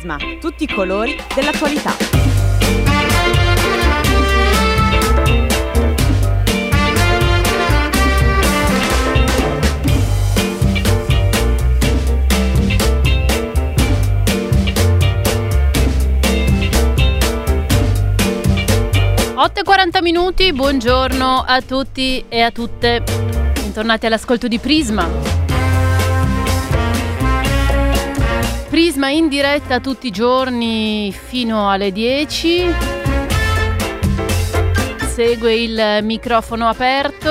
Prisma, tutti i colori dell'attualità. Otto e 40 minuti, buongiorno a tutti e a tutte. Bentornati all'ascolto di Prisma. Prisma in diretta tutti i giorni fino alle 10. Segue il microfono aperto.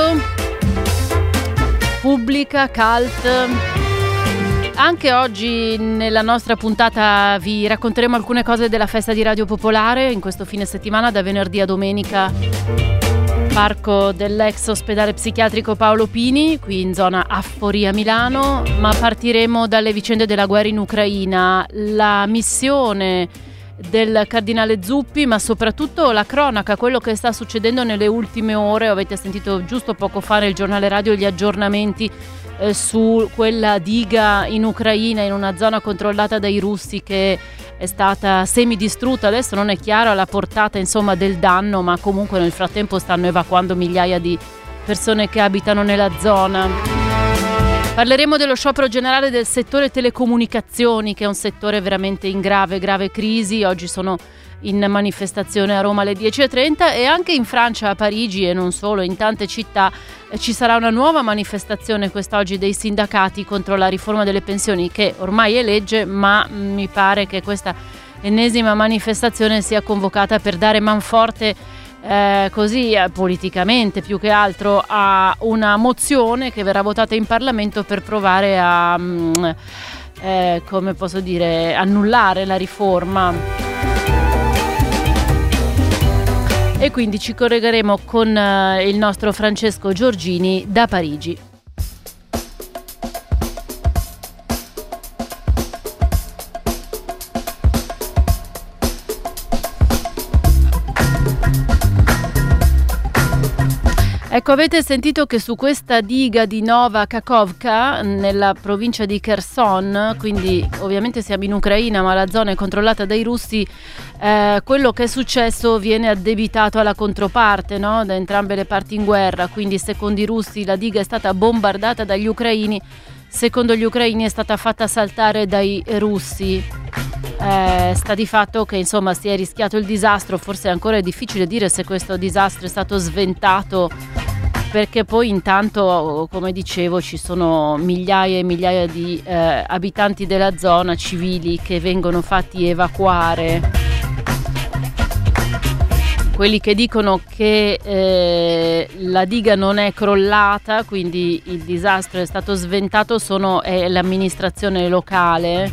Pubblica, cult. Anche oggi nella nostra puntata vi racconteremo alcune cose della festa di Radio Popolare in questo fine settimana, da venerdì a domenica, parco dell'ex ospedale psichiatrico Paolo Pini, qui in zona Affori a Milano, ma partiremo dalle vicende della guerra in Ucraina, la missione del cardinale Zuppi, ma soprattutto la cronaca, quello che sta succedendo nelle ultime ore. Avete sentito giusto poco fa nel giornale radio gli aggiornamenti su quella diga in Ucraina, in una zona controllata dai russi, che è stata semidistrutta. Adesso non è chiara la portata, insomma, del danno, ma comunque nel frattempo stanno evacuando migliaia di persone che abitano nella zona. Parleremo dello sciopero generale del settore telecomunicazioni, che è un settore veramente in grave crisi. Oggi sono in manifestazione a Roma alle 10:30 e anche in Francia, a Parigi e non solo, in tante città ci sarà una nuova manifestazione quest'oggi dei sindacati contro la riforma delle pensioni, che ormai è legge, ma mi pare che questa ennesima manifestazione sia convocata per dare manforte politicamente, più che altro, a una mozione che verrà votata in Parlamento per provare a annullare la riforma. E quindi ci collegheremo con il nostro Francesco Giorgini da Parigi. Ecco, avete sentito che su questa diga di Nova Kakhovka, nella provincia di Kherson, quindi ovviamente siamo in Ucraina, ma la zona è controllata dai russi, quello che è successo viene addebitato alla controparte, no? Da entrambe le parti in guerra. Quindi secondo i russi la diga è stata bombardata dagli ucraini, secondo gli ucraini è stata fatta saltare dai russi. Sta di fatto che insomma si è rischiato il disastro. Forse ancora è difficile dire se questo disastro è stato sventato, perché poi intanto, come dicevo, ci sono migliaia e migliaia di abitanti della zona, civili, che vengono fatti evacuare. Quelli che dicono che la diga non è crollata, quindi il disastro è stato sventato, è l'amministrazione locale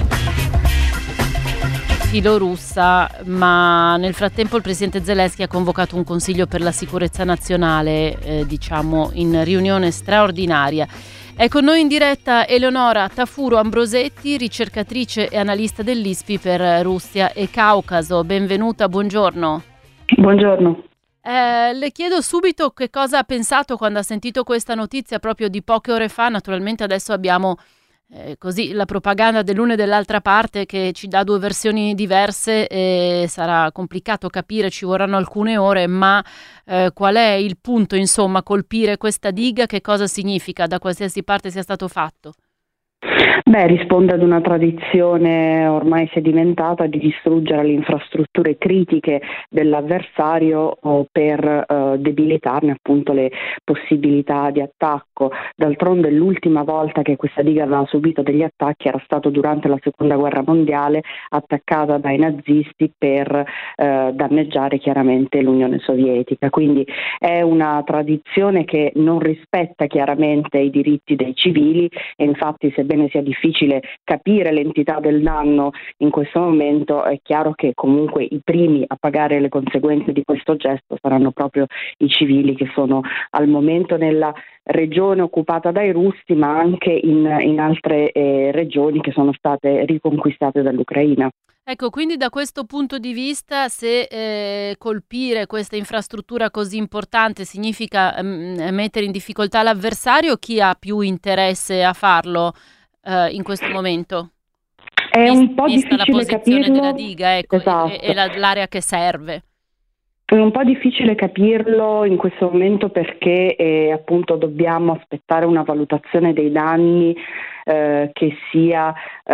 filorussa, ma nel frattempo il presidente Zelensky ha convocato un consiglio per la sicurezza nazionale, in riunione straordinaria. È con noi in diretta Eleonora Tafuro Ambrosetti, ricercatrice e analista dell'ISPI per Russia e Caucaso. Benvenuta, buongiorno. Buongiorno. Le chiedo subito che cosa ha pensato quando ha sentito questa notizia proprio di poche ore fa. Naturalmente adesso abbiamo la propaganda dell'una e dell'altra parte che ci dà due versioni diverse e sarà complicato capire, ci vorranno alcune ore, ma qual è il punto, insomma, colpire questa diga? Che cosa significa da qualsiasi parte sia stato fatto? Risponde ad una tradizione ormai sedimentata di distruggere le infrastrutture critiche dell'avversario per debilitarne appunto le possibilità di attacco. D'altronde l'ultima volta che questa diga aveva subito degli attacchi era stato durante la Seconda Guerra Mondiale, attaccata dai nazisti per danneggiare chiaramente l'Unione Sovietica. Quindi è una tradizione che non rispetta chiaramente i diritti dei civili e infatti, sebbene sia difficile capire l'entità del danno in questo momento, è chiaro che comunque i primi a pagare le conseguenze di questo gesto saranno proprio i civili, che sono al momento nella regione occupata dai russi, ma anche in altre regioni che sono state riconquistate dall'Ucraina. Ecco, quindi da questo punto di vista, se colpire questa infrastruttura così importante significa mettere in difficoltà l'avversario, chi ha più interesse a farlo in questo momento? È un po' vista la difficile posizione capirlo. della diga, ecco, Esatto. e l'area che serve. È un po' difficile capirlo in questo momento perché appunto dobbiamo aspettare una valutazione dei danni che sia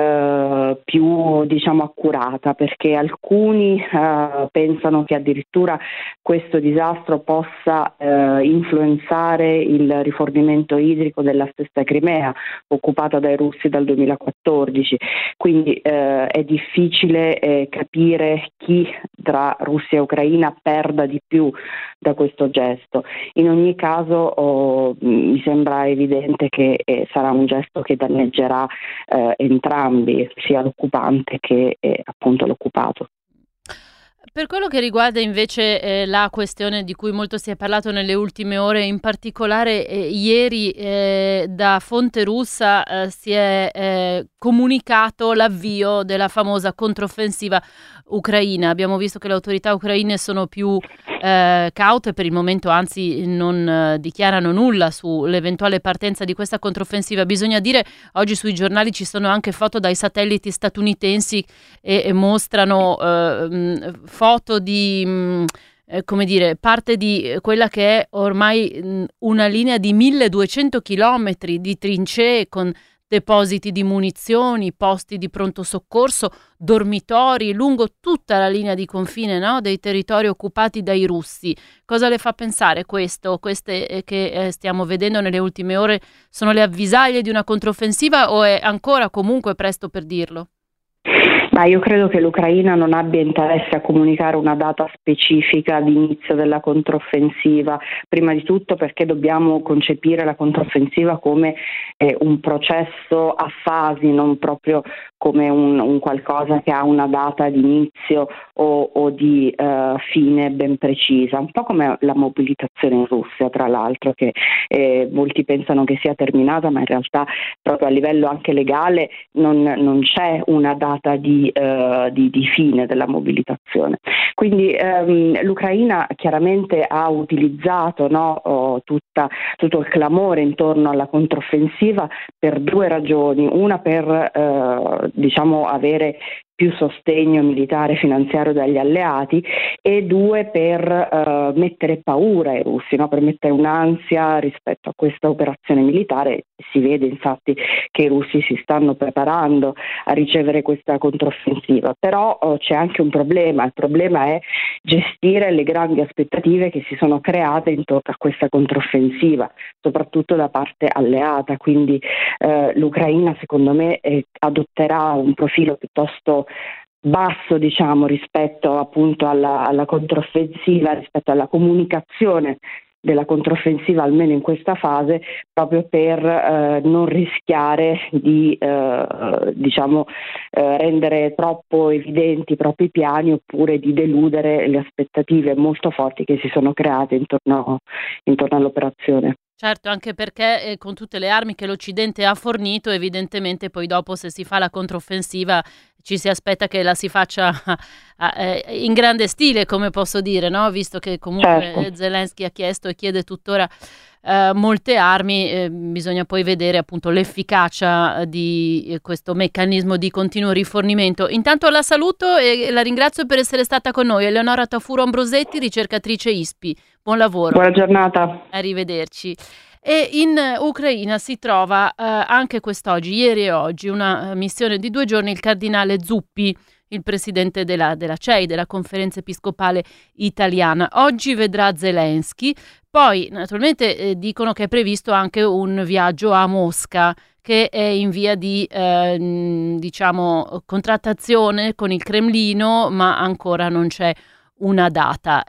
più diciamo accurata, perché alcuni pensano che addirittura questo disastro possa influenzare il rifornimento idrico della stessa Crimea, occupata dai russi dal 2014, quindi è difficile capire chi tra Russia e Ucraina perda di più da questo gesto. In ogni caso mi sembra evidente che sarà un gesto che danneggerà entrambi, sia l'occupante che appunto l'occupato. Per quello che riguarda invece la questione di cui molto si è parlato nelle ultime ore, in particolare ieri da fonte russa si è comunicato l'avvio della famosa controffensiva ucraina. Abbiamo visto che le autorità ucraine sono più caute per il momento, anzi non dichiarano nulla sull'eventuale partenza di questa controffensiva. Bisogna dire, oggi sui giornali ci sono anche foto dai satelliti statunitensi e mostrano foto di come dire, parte di quella che è ormai una linea di 1200 chilometri di trincee con depositi di munizioni, posti di pronto soccorso, dormitori lungo tutta la linea di confine, no? Dei territori occupati dai russi. Cosa le fa pensare questo? Queste che stiamo vedendo nelle ultime ore sono le avvisaglie di una controffensiva o è ancora comunque presto per dirlo? Ma io credo che l'Ucraina non abbia interesse a comunicare una data specifica di inizio della controffensiva, prima di tutto perché dobbiamo concepire la controffensiva come un processo a fasi, non proprio come un qualcosa che ha una data di inizio o di fine ben precisa, un po' come la mobilitazione in Russia, tra l'altro, che molti pensano che sia terminata, ma in realtà proprio a livello anche legale non c'è una data di fine della mobilitazione. Quindi l'Ucraina chiaramente ha utilizzato tutto il clamore intorno alla controffensiva per due ragioni: una per avere più sostegno militare e finanziario dagli alleati, e due per mettere paura ai russi, no? Per mettere un'ansia rispetto a questa operazione militare. Si vede infatti che i russi si stanno preparando a ricevere questa controffensiva, però c'è anche un problema. Il problema è gestire le grandi aspettative che si sono create intorno a questa controffensiva, soprattutto da parte alleata. Quindi l'Ucraina, secondo me, adotterà un profilo piuttosto basso, diciamo, rispetto appunto alla controffensiva, rispetto alla comunicazione della controffensiva, almeno in questa fase, proprio per non rischiare di rendere troppo evidenti i propri piani, oppure di deludere le aspettative molto forti che si sono create intorno all'operazione. Certo, anche perché con tutte le armi che l'Occidente ha fornito, evidentemente poi dopo, se si fa la controffensiva, ci si aspetta che la si faccia in grande stile, come posso dire, no? Visto che comunque Certo. Zelensky ha chiesto e chiede tuttora molte armi, bisogna poi vedere appunto l'efficacia di questo meccanismo di continuo rifornimento. Intanto la saluto e la ringrazio per essere stata con noi. Eleonora Tafuro Ambrosetti, ricercatrice ISPI. Buon lavoro. Buona giornata. Arrivederci. E in Ucraina si trova anche quest'oggi, ieri e oggi, una missione di 2 giorni, il cardinale Zuppi, il presidente della CEI, della Conferenza Episcopale Italiana. Oggi vedrà Zelensky, poi naturalmente dicono che è previsto anche un viaggio a Mosca, che è in via di contrattazione con il Cremlino, ma ancora non c'è una data.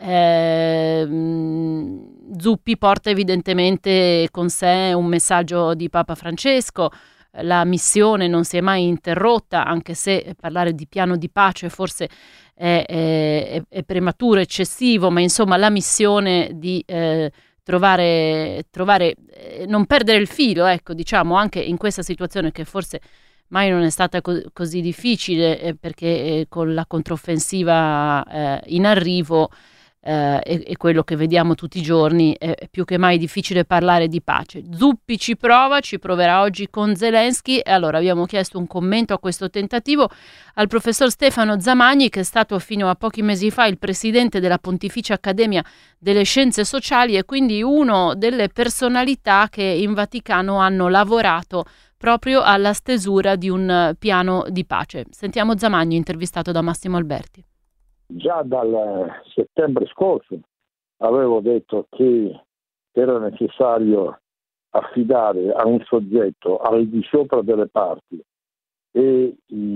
Zuppi porta evidentemente con sé un messaggio di Papa Francesco. La missione non si è mai interrotta, anche se parlare di piano di pace forse è prematuro, eccessivo, ma insomma la missione di trovare non perdere il filo, ecco, diciamo, anche in questa situazione che forse mai non è stata così difficile, perché con la controffensiva in arrivo e quello che vediamo tutti i giorni, è più che mai difficile parlare di pace. Zuppi ci proverà oggi con Zelensky, e allora abbiamo chiesto un commento a questo tentativo al professor Stefano Zamagni, che è stato fino a pochi mesi fa il presidente della Pontificia Accademia delle Scienze Sociali e quindi uno delle personalità che in Vaticano hanno lavorato proprio alla stesura di un piano di pace. Sentiamo Zamagni, intervistato da Massimo Alberti. Già dal settembre scorso avevo detto che era necessario affidare a un soggetto al di sopra delle parti e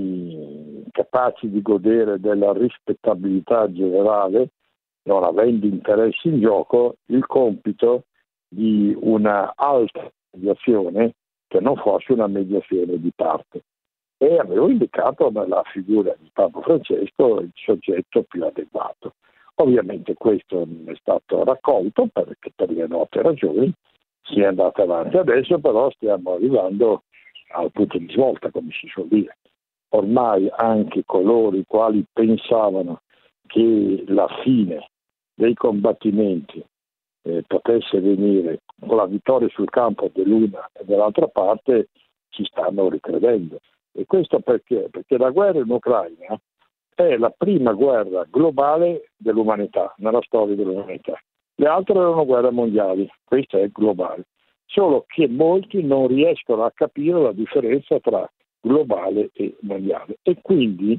capaci di godere della rispettabilità generale, non avendo interessi in gioco, il compito di una alta mediazione che non fosse una mediazione di parte. E avevo indicato nella figura di Papa Francesco il soggetto più adeguato. Ovviamente questo non è stato raccolto perché per le note ragioni si è andato avanti. Adesso però stiamo arrivando al punto di svolta, come si suol dire. Ormai anche coloro i quali pensavano che la fine dei combattimenti potesse venire con la vittoria sul campo dell'una e dell'altra parte ci stanno ricredendo. E questo perché? Perché la guerra in Ucraina è la prima guerra globale dell'umanità, nella storia dell'umanità. Le altre erano guerre mondiali, questa è globale. Solo che molti non riescono a capire la differenza tra globale e mondiale e quindi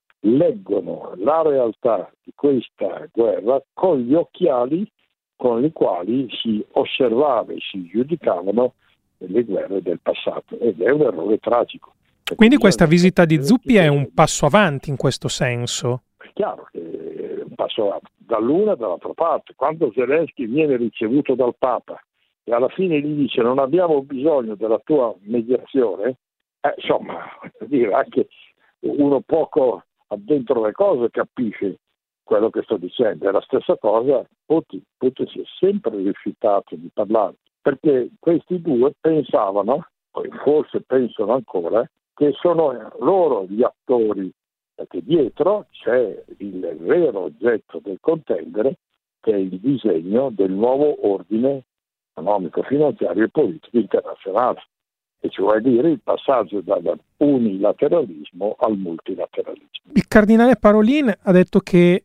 leggono la realtà di questa guerra con gli occhiali con i quali si osservava e si giudicavano le guerre del passato, ed è un errore tragico. Quindi questa visita di Zuppi è un passo avanti in questo senso? È chiaro che è un passo avanti, dall'una e dall'altra parte. Quando Zelensky viene ricevuto dal Papa e alla fine gli dice non abbiamo bisogno della tua mediazione, insomma, dire, anche uno poco addentro le cose capisce quello che sto dicendo. È la stessa cosa, Putin si è sempre rifiutato di parlare, perché questi due pensavano, e forse pensano ancora, che sono loro gli attori, perché dietro c'è il vero oggetto del contendere, che è il disegno del nuovo ordine economico, finanziario e politico internazionale, e cioè dire il passaggio dal unilateralismo al multilateralismo. Il cardinale Parolin ha detto che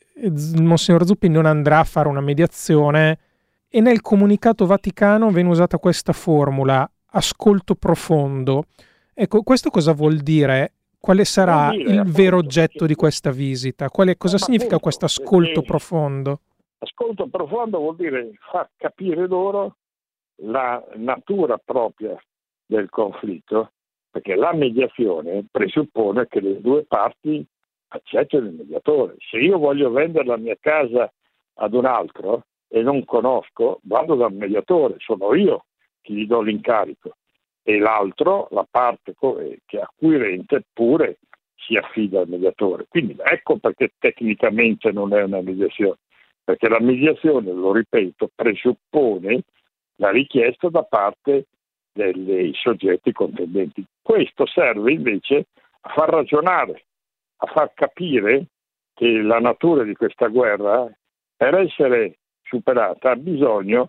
il Monsignor Zuppi non andrà a fare una mediazione e nel comunicato Vaticano viene usata questa formula, ascolto profondo. Ecco, questo cosa vuol dire? Quale sarà il vero oggetto di questa visita? Cosa significa questo ascolto profondo? Ascolto profondo vuol dire far capire loro la natura propria del conflitto, perché la mediazione presuppone che le due parti accettano il mediatore. Se io voglio vendere la mia casa ad un altro e non conosco, vado dal mediatore, sono io che gli do l'incarico. E l'altro, la parte che è acquirente, pure si affida al mediatore. Quindi ecco perché tecnicamente non è una mediazione, perché la mediazione, lo ripeto, presuppone la richiesta da parte dei soggetti contendenti. Questo serve invece a far ragionare, a far capire che la natura di questa guerra, per essere superata, ha bisogno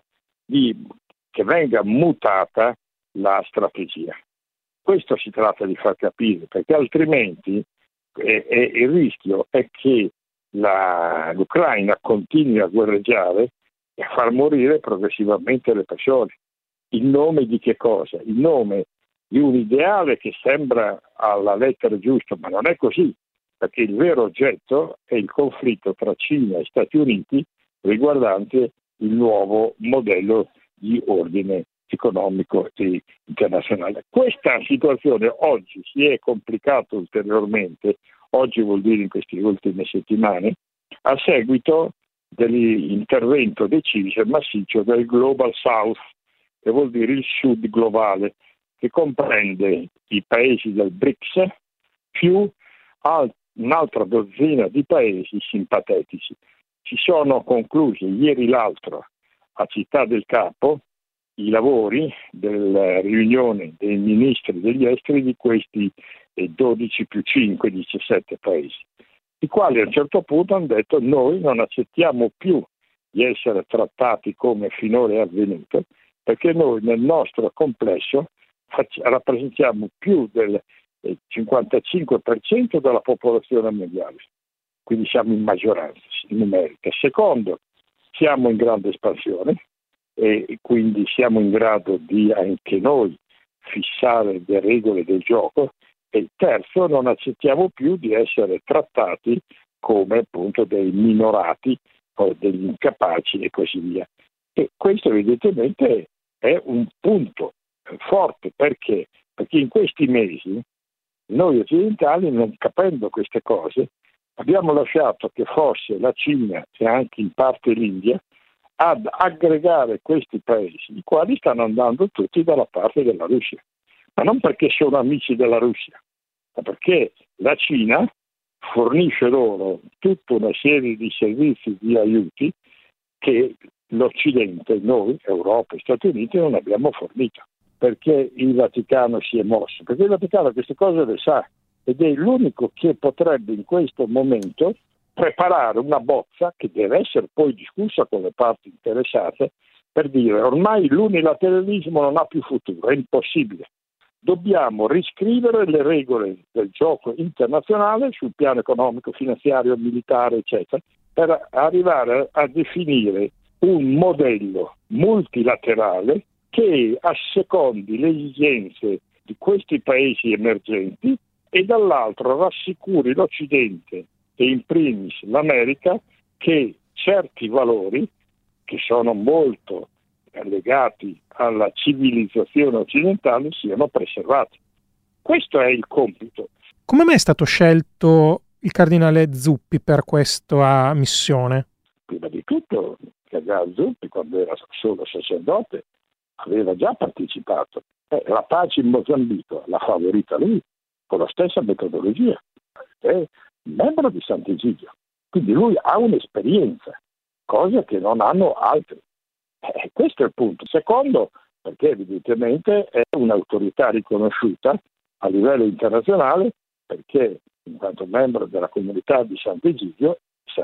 che venga mutata la strategia. Questo si tratta di far capire, perché altrimenti il rischio è che l'Ucraina continui a guerreggiare e a far morire progressivamente le persone. In nome di che cosa? In nome di un ideale che sembra alla lettera giusta, ma non è così, perché il vero oggetto è il conflitto tra Cina e Stati Uniti riguardante il nuovo modello di ordine economico e internazionale. Questa situazione oggi si è complicata ulteriormente, oggi vuol dire in queste ultime settimane, a seguito dell'intervento deciso e massiccio del Global South, che vuol dire il Sud globale, che comprende i paesi del BRICS più un'altra dozzina di paesi simpatetici. Si sono conclusi ieri l'altro a Città del Capo i lavori della riunione dei ministri degli esteri di questi 12 più 5, 17 paesi. i quali a un certo punto hanno detto: noi non accettiamo più di essere trattati come finora è avvenuto, perché noi nel nostro complesso rappresentiamo più del 55% della popolazione mondiale, quindi siamo in maggioranza numerica. Secondo, siamo in grande espansione e quindi siamo in grado di anche noi fissare le regole del gioco. E terzo, non accettiamo più di essere trattati come appunto dei minorati o degli incapaci e così via. E questo evidentemente è un punto forte. Perché? Perché in questi mesi noi occidentali, non capendo queste cose, abbiamo lasciato che fosse la Cina e anche in parte l'India ad aggregare questi paesi, i quali stanno andando tutti dalla parte della Russia. Ma non perché sono amici della Russia, ma perché la Cina fornisce loro tutta una serie di servizi, di aiuti che l'Occidente, noi, Europa e Stati Uniti, non abbiamo fornito. Perché il Vaticano si è mosso? Perché il Vaticano queste cose le sa ed è l'unico che potrebbe in questo momento preparare una bozza che deve essere poi discussa con le parti interessate per dire: ormai l'unilateralismo non ha più futuro, è impossibile. Dobbiamo riscrivere le regole del gioco internazionale sul piano economico, finanziario, militare, eccetera, per arrivare a definire un modello multilaterale che assecondi le esigenze di questi paesi emergenti e dall'altro rassicuri l'Occidente e in primis l'America che certi valori che sono molto legati alla civilizzazione occidentale siano preservati. Questo è il compito. Come mai è stato scelto il cardinale Zuppi per questa missione? Prima di tutto, il cardinale Zuppi, quando era solo sacerdote, aveva già partecipato. La pace in Mozambico l'ha favorita lui, con la stessa metodologia. È membro di Sant'Egidio. Quindi lui ha un'esperienza, cosa che non hanno altri. Questo è il punto. Secondo, perché evidentemente è un'autorità riconosciuta a livello internazionale, perché in quanto membro della comunità di Sant'Egidio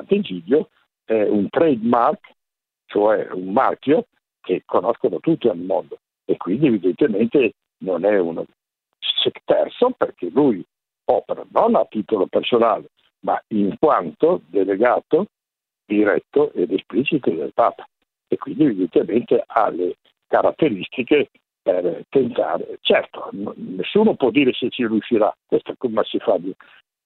è un trademark, cioè un marchio che conoscono tutti al mondo, e quindi evidentemente non è uno terzo, perché lui opera non a titolo personale, ma in quanto delegato diretto ed esplicito del Papa. E quindi evidentemente ha le caratteristiche per tentare. Certo, nessuno può dire se ci riuscirà, questo come si fa a dire.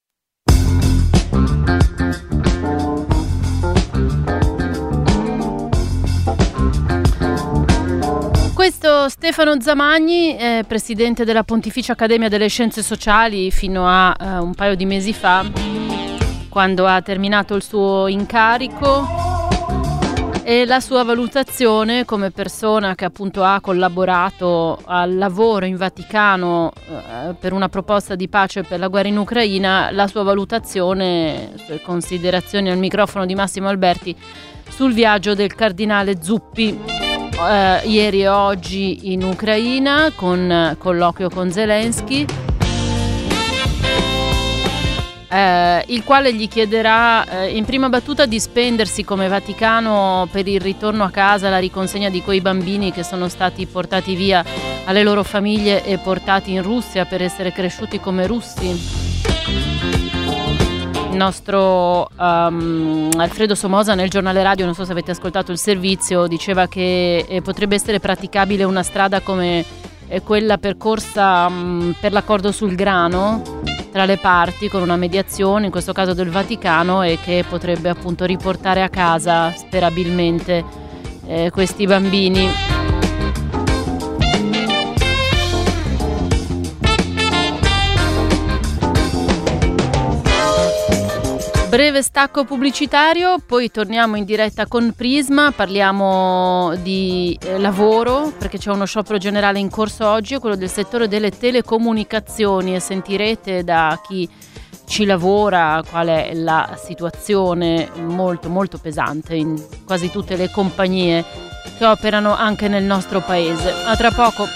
Questo Stefano Zamagni, presidente della Pontificia Accademia delle Scienze Sociali fino a un paio di mesi fa, quando ha terminato il suo incarico, e la sua valutazione come persona che appunto ha collaborato al lavoro in Vaticano per una proposta di pace per la guerra in Ucraina, la sua valutazione, sue considerazioni al microfono di Massimo Alberti sul viaggio del cardinale Zuppi ieri e oggi in Ucraina, con colloquio con Zelensky, il quale gli chiederà in prima battuta di spendersi come Vaticano per il ritorno a casa, la riconsegna di quei bambini che sono stati portati via alle loro famiglie e portati in Russia per essere cresciuti come russi. Il nostro Alfredo Somoza nel giornale radio, non so se avete ascoltato il servizio, diceva che potrebbe essere praticabile una strada come quella percorsa per l'accordo sul grano tra le parti, con una mediazione, in questo caso del Vaticano, e che potrebbe appunto riportare a casa sperabilmente questi bambini. Breve stacco pubblicitario, poi torniamo in diretta con Prisma, parliamo di lavoro, perché c'è uno sciopero generale in corso oggi, quello del settore delle telecomunicazioni, e sentirete da chi ci lavora qual è la situazione molto molto pesante in quasi tutte le compagnie che operano anche nel nostro paese. A tra poco.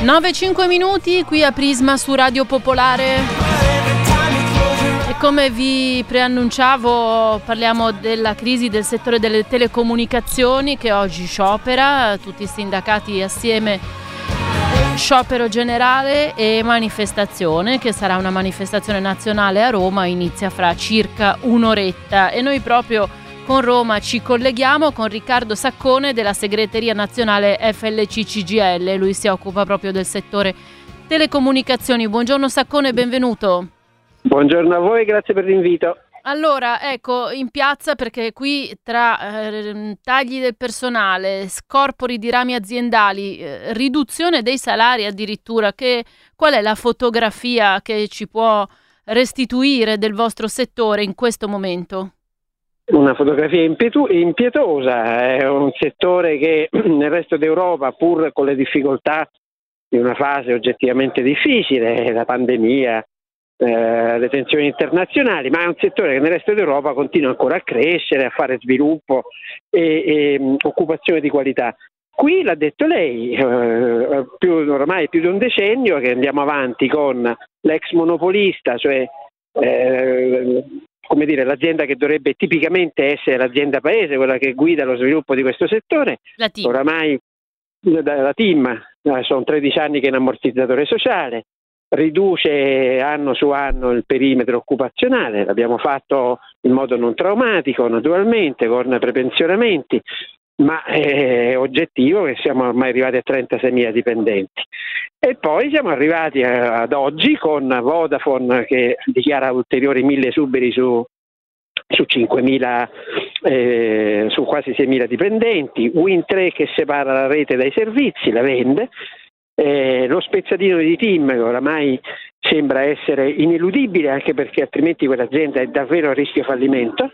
9:05 minuti qui a Prisma su Radio Popolare. E come vi preannunciavo, parliamo della crisi del settore delle telecomunicazioni che oggi sciopera, tutti i sindacati assieme, sciopero generale e manifestazione, che sarà una manifestazione nazionale a Roma, inizia fra circa un'oretta. E noi proprio con Roma ci colleghiamo con Riccardo Saccone della segreteria nazionale FLC-CGIL. Lui si occupa proprio del settore telecomunicazioni. Buongiorno Saccone, benvenuto. Buongiorno a voi, grazie per l'invito. Allora, ecco, in piazza, perché qui tra tagli del personale, scorpori di rami aziendali, riduzione dei salari addirittura, qual è la fotografia che ci può restituire del vostro settore in questo momento? Una fotografia impietosa, è un settore che nel resto d'Europa, pur con le difficoltà di una fase oggettivamente difficile, la pandemia, le tensioni internazionali, ma è un settore che nel resto d'Europa continua ancora a crescere, a fare sviluppo e occupazione di qualità. Qui l'ha detto lei, ormai più di un decennio che andiamo avanti con l'ex monopolista, cioè come dire, l'azienda che dovrebbe tipicamente essere l'azienda paese, quella che guida lo sviluppo di questo settore. La TIM. Oramai la TIM, sono 13 anni che è un ammortizzatore sociale, riduce anno su anno il perimetro occupazionale, l'abbiamo fatto in modo non traumatico naturalmente, con prepensionamenti, ma è oggettivo che siamo ormai arrivati a 36.000 dipendenti. E poi siamo arrivati ad oggi con Vodafone che dichiara ulteriori 1.000 esuberi su 5.000, su quasi 6.000 dipendenti, Wind3 che separa la rete dai servizi, la vende, lo spezzatino di TIM che oramai sembra essere ineludibile, anche perché altrimenti quell'azienda è davvero a rischio fallimento.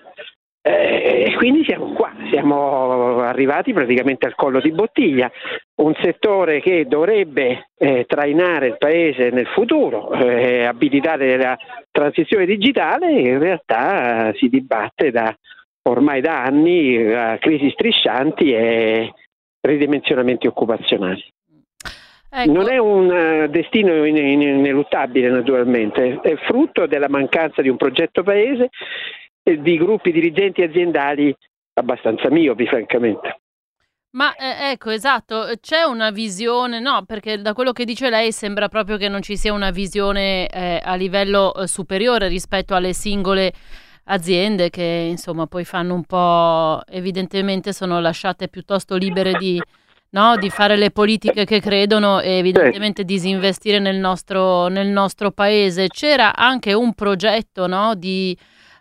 E quindi siamo qua, siamo arrivati praticamente al collo di bottiglia, un settore che dovrebbe trainare il paese nel futuro, abilitare la transizione digitale, in realtà si dibatte ormai da anni a crisi striscianti e ridimensionamenti occupazionali. Ecco. Non è un destino ineluttabile naturalmente, è frutto della mancanza di un progetto paese e di gruppi dirigenti aziendali abbastanza miopi, francamente. Ma ecco, esatto, c'è una visione, no, perché da quello che dice lei sembra proprio che non ci sia una visione a livello superiore rispetto alle singole aziende che insomma poi fanno un po', evidentemente sono lasciate piuttosto libere di fare le politiche che credono e evidentemente disinvestire nel nostro paese. C'era anche un progetto, no, di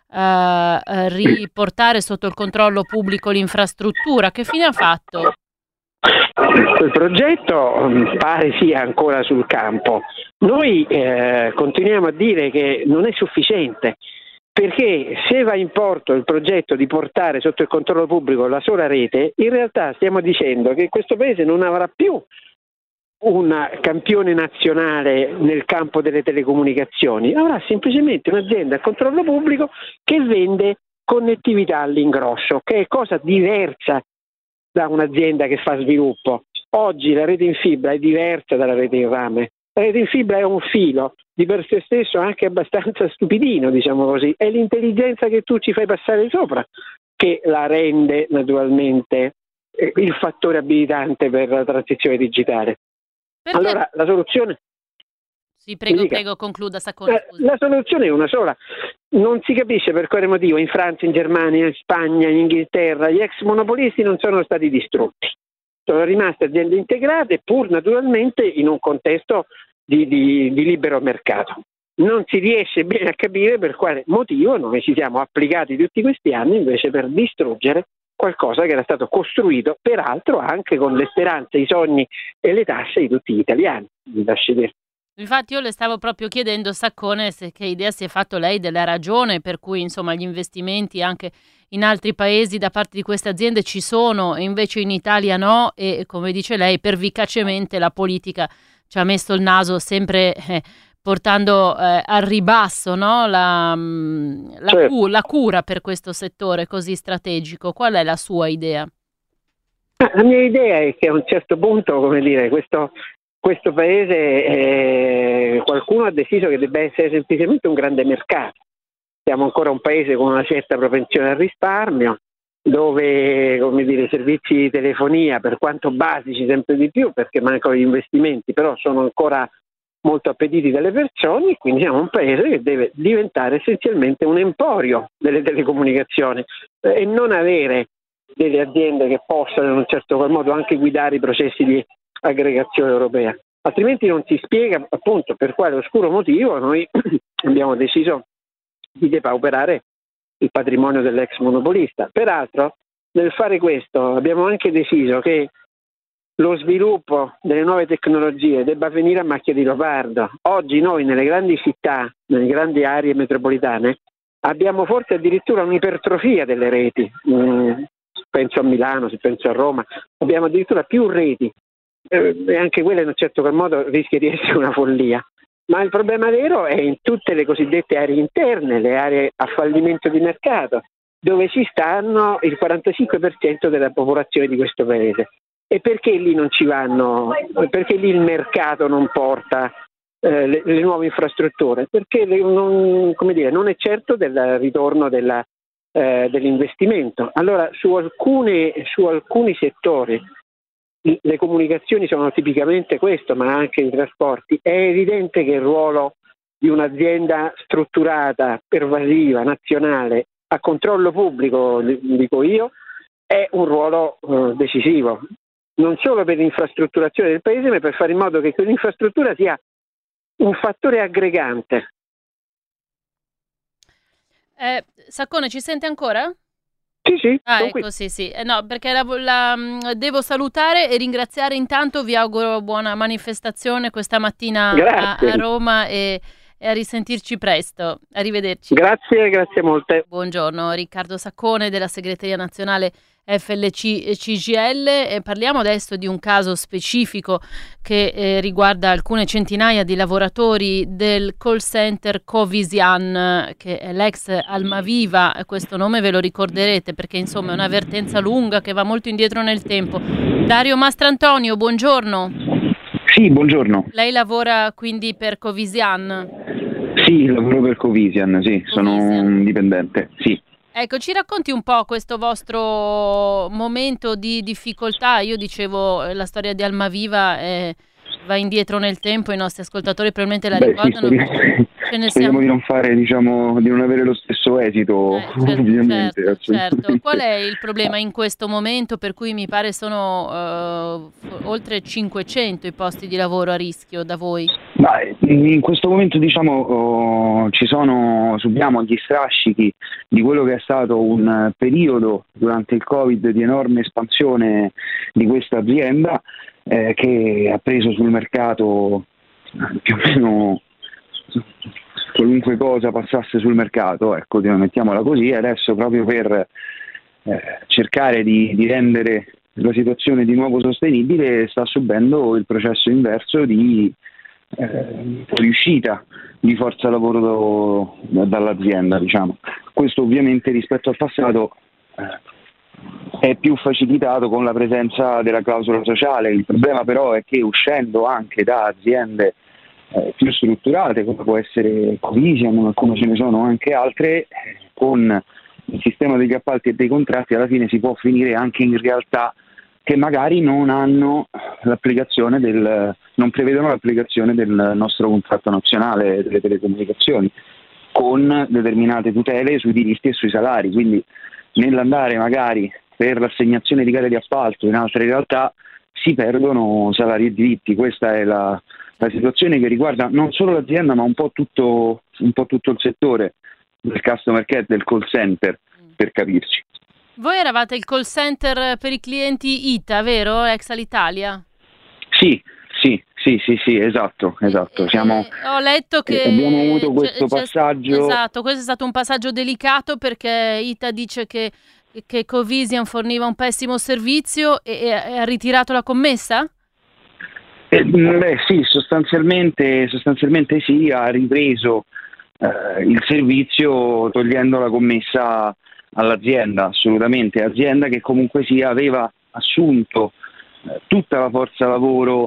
riportare sotto il controllo pubblico l'infrastruttura. Che fine ha fatto? Quel progetto pare sia ancora sul campo. Noi continuiamo a dire che non è sufficiente, perché se va in porto il progetto di portare sotto il controllo pubblico la sola rete, in realtà stiamo dicendo che questo paese non avrà più un campione nazionale nel campo delle telecomunicazioni, avrà semplicemente un'azienda a controllo pubblico che vende connettività all'ingrosso, che è cosa diversa da un'azienda che fa sviluppo. Oggi la rete in fibra è diversa dalla rete in rame. La rete in fibra è un filo di per sé stesso anche abbastanza stupidino, diciamo così, è l'intelligenza che tu ci fai passare sopra che la rende naturalmente il fattore abilitante per la transizione digitale. Perché? Allora la soluzione... Sì, prego, concluda Saccone. La soluzione è una sola. Non si capisce per quale motivo in Francia, in Germania, in Spagna, in Inghilterra gli ex monopolisti non sono stati distrutti. Sono rimaste aziende integrate, pur naturalmente in un contesto di libero mercato. Non si riesce bene a capire per quale motivo noi ci siamo applicati tutti questi anni invece per distruggere qualcosa che era stato costruito, peraltro anche con le speranze, i sogni e le tasse di tutti gli italiani. Mi lasci dire. Infatti io le stavo proprio chiedendo, Saccone, che idea si è fatto lei della ragione per cui insomma gli investimenti anche in altri paesi da parte di queste aziende ci sono e invece in Italia no, e come dice lei pervicacemente la politica ci ha messo il naso sempre portando al ribasso, no? la cura per questo settore così strategico. Qual è la sua idea? La mia idea è che a un certo punto, come dire, questo questo paese qualcuno ha deciso che debba essere semplicemente un grande mercato. Siamo ancora un paese con una certa propensione al risparmio, dove i servizi di telefonia, per quanto basici sempre di più, perché mancano gli investimenti, però sono ancora molto appetiti dalle persone, e quindi siamo un paese che deve diventare essenzialmente un emporio delle telecomunicazioni e non avere delle aziende che possano in un certo qual modo anche guidare i processi di aggregazione europea. Altrimenti non si spiega appunto per quale oscuro motivo noi abbiamo deciso di depauperare il patrimonio dell'ex monopolista. Peraltro, nel fare questo abbiamo anche deciso che lo sviluppo delle nuove tecnologie debba avvenire a macchia di leopardo. Oggi noi nelle grandi città, nelle grandi aree metropolitane, abbiamo forse addirittura un'ipertrofia delle reti. Penso a Milano, se penso a Roma, abbiamo addirittura più reti e anche quella in un certo qual modo rischia di essere una follia. Ma il problema vero è in tutte le cosiddette aree interne, le aree a fallimento di mercato, dove ci stanno il 45% della popolazione di questo paese. E perché lì non ci vanno? Perché lì il mercato non porta le nuove infrastrutture? Perché non è certo del ritorno dell'investimento. Allora su alcuni settori, le comunicazioni sono tipicamente questo, ma anche i trasporti, è evidente che il ruolo di un'azienda strutturata, pervasiva, nazionale, a controllo pubblico, dico io, è un ruolo decisivo, non solo per l'infrastrutturazione del paese, ma per fare in modo che quell'infrastruttura sia un fattore aggregante. Saccone, ci sente ancora? Sì, ecco, qui. Sì. No, perché devo salutare e ringraziare intanto, vi auguro buona manifestazione questa mattina a Roma e a risentirci presto. Arrivederci. Grazie molte. Buongiorno, Riccardo Saccone della segreteria nazionale FLC-CGIL. Parliamo adesso di un caso specifico che riguarda alcune centinaia di lavoratori del call center Covisian, che è l'ex Almaviva. Questo nome ve lo ricorderete perché insomma è un'avvertenza lunga che va molto indietro nel tempo. Dario Mastrantonio, buongiorno. Sì, buongiorno. Lei lavora quindi per Covisian? Sì, lavoro per Covisian, sì, sono un dipendente, sì. Ecco, ci racconti un po' questo vostro momento di difficoltà. Io dicevo, la storia di Almaviva va indietro nel tempo, i nostri ascoltatori probabilmente la ricordano. Sì, speriamo di non fare, di non avere lo stesso esito, ovviamente. Certo. Qual è il problema in questo momento, per cui mi pare sono oltre 500 i posti di lavoro a rischio da voi? Ma in questo momento subiamo gli strascichi di quello che è stato un periodo durante il Covid di enorme espansione di questa azienda che ha preso sul mercato più o meno qualunque cosa passasse sul mercato, ecco, mettiamola così, e adesso proprio per cercare di rendere la situazione di nuovo sostenibile sta subendo il processo inverso di riuscita di forza lavoro dall'azienda, diciamo. Questo ovviamente rispetto al passato è più facilitato con la presenza della clausola sociale. Il problema però è che uscendo anche da aziende più strutturate, come può essere Covisian, ma come ce ne sono anche altre, con il sistema degli appalti e dei contratti alla fine si può finire anche in realtà che magari non hanno l'applicazione non prevedono l'applicazione del nostro contratto nazionale delle telecomunicazioni, con determinate tutele sui diritti e sui salari. Quindi nell'andare magari per l'assegnazione di gare di appalto in altre realtà si perdono salari e diritti. Questa è la situazione che riguarda non solo l'azienda ma un po' tutto il settore del customer care, del call center, per capirci. Voi eravate il call center per i clienti ITA, vero? Ex Alitalia? Sì, esatto. Ho letto che abbiamo avuto questo passaggio. Esatto, questo è stato un passaggio delicato perché ITA dice che Covisian forniva un pessimo servizio e ha ritirato la commessa? Sì, sostanzialmente sì, ha ripreso il servizio togliendo la commessa all'azienda, assolutamente, azienda che comunque sia aveva assunto tutta la forza lavoro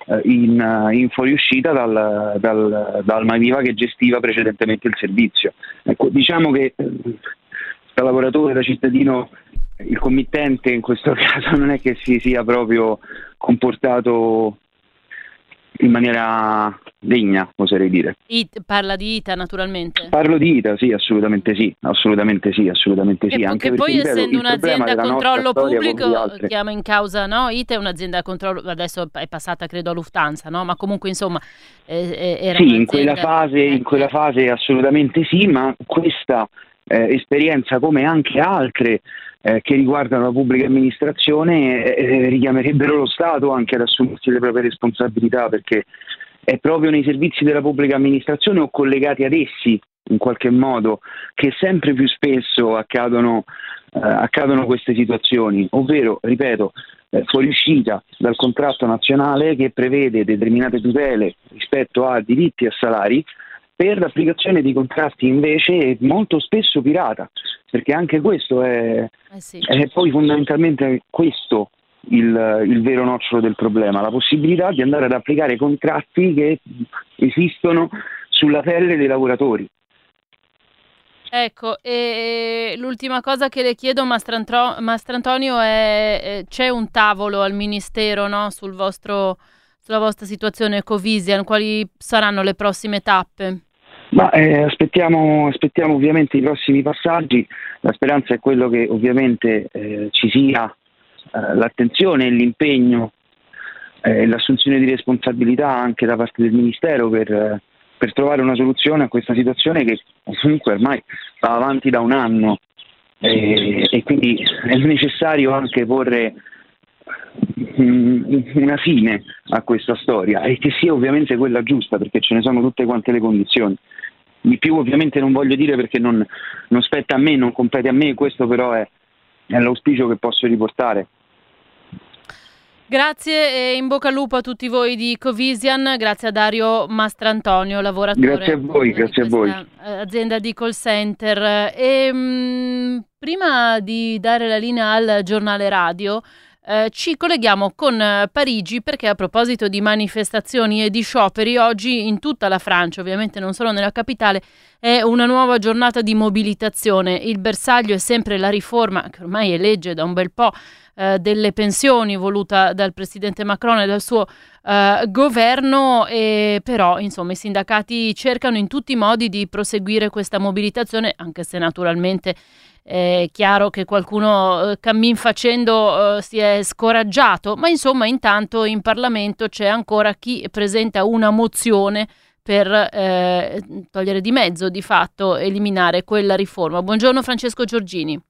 in fuoriuscita dal Maviva che gestiva precedentemente il servizio. Ecco, diciamo che da lavoratore, da cittadino, il committente in questo caso non è che si sia proprio comportato in maniera degna, oserei dire. Parla di ITA, naturalmente? Parlo di ITA, sì, assolutamente sì. Anche poi, ripeto, essendo un'azienda a controllo pubblico, chiama in causa, no? ITA è un'azienda a controllo, adesso è passata credo a Lufthansa, no? Ma comunque insomma era sì, in quella fase assolutamente sì, ma questa esperienza, come anche altre che riguardano la pubblica amministrazione, richiamerebbero lo Stato anche ad assumersi le proprie responsabilità, perché è proprio nei servizi della pubblica amministrazione o collegati ad essi in qualche modo che sempre più spesso accadono queste situazioni, ovvero, ripeto, fuoriuscita dal contratto nazionale che prevede determinate tutele rispetto a diritti e salari per l'applicazione di contratti invece molto spesso pirata, perché anche questo è poi fondamentalmente questo il vero nocciolo del problema, la possibilità di andare ad applicare contratti che esistono sulla pelle dei lavoratori. Ecco, e l'ultima cosa che le chiedo, Mastrantonio, è c'è un tavolo al Ministero, no, sulla vostra situazione Covisian, quali saranno le prossime tappe? Ma aspettiamo ovviamente i prossimi passaggi. La speranza è quello che ovviamente ci sia l'attenzione e l'impegno e l'assunzione di responsabilità anche da parte del Ministero per trovare una soluzione a questa situazione che comunque ormai va avanti da un anno e quindi è necessario anche porre una fine a questa storia e che sia ovviamente quella giusta, perché ce ne sono tutte quante le condizioni. Di più ovviamente non voglio dire, perché non spetta a me, non compete a me, questo però è l'auspicio che posso riportare. Grazie e in bocca al lupo a tutti voi di Covisian, grazie a Dario Mastrantonio, lavoratore. Grazie a voi, grazie a voi. Azienda di call center. Prima di dare la linea al giornale radio, ci colleghiamo con Parigi, perché a proposito di manifestazioni e di scioperi, oggi in tutta la Francia, ovviamente non solo nella capitale, è una nuova giornata di mobilitazione. Il bersaglio è sempre la riforma, che ormai è legge da un bel po', delle pensioni voluta dal presidente Macron e dal suo governo, però insomma i sindacati cercano in tutti i modi di proseguire questa mobilitazione, anche se naturalmente è chiaro che qualcuno cammin facendo si è scoraggiato, ma insomma intanto in Parlamento c'è ancora chi presenta una mozione per togliere di mezzo, di fatto eliminare quella riforma. Buongiorno Francesco Giorgini.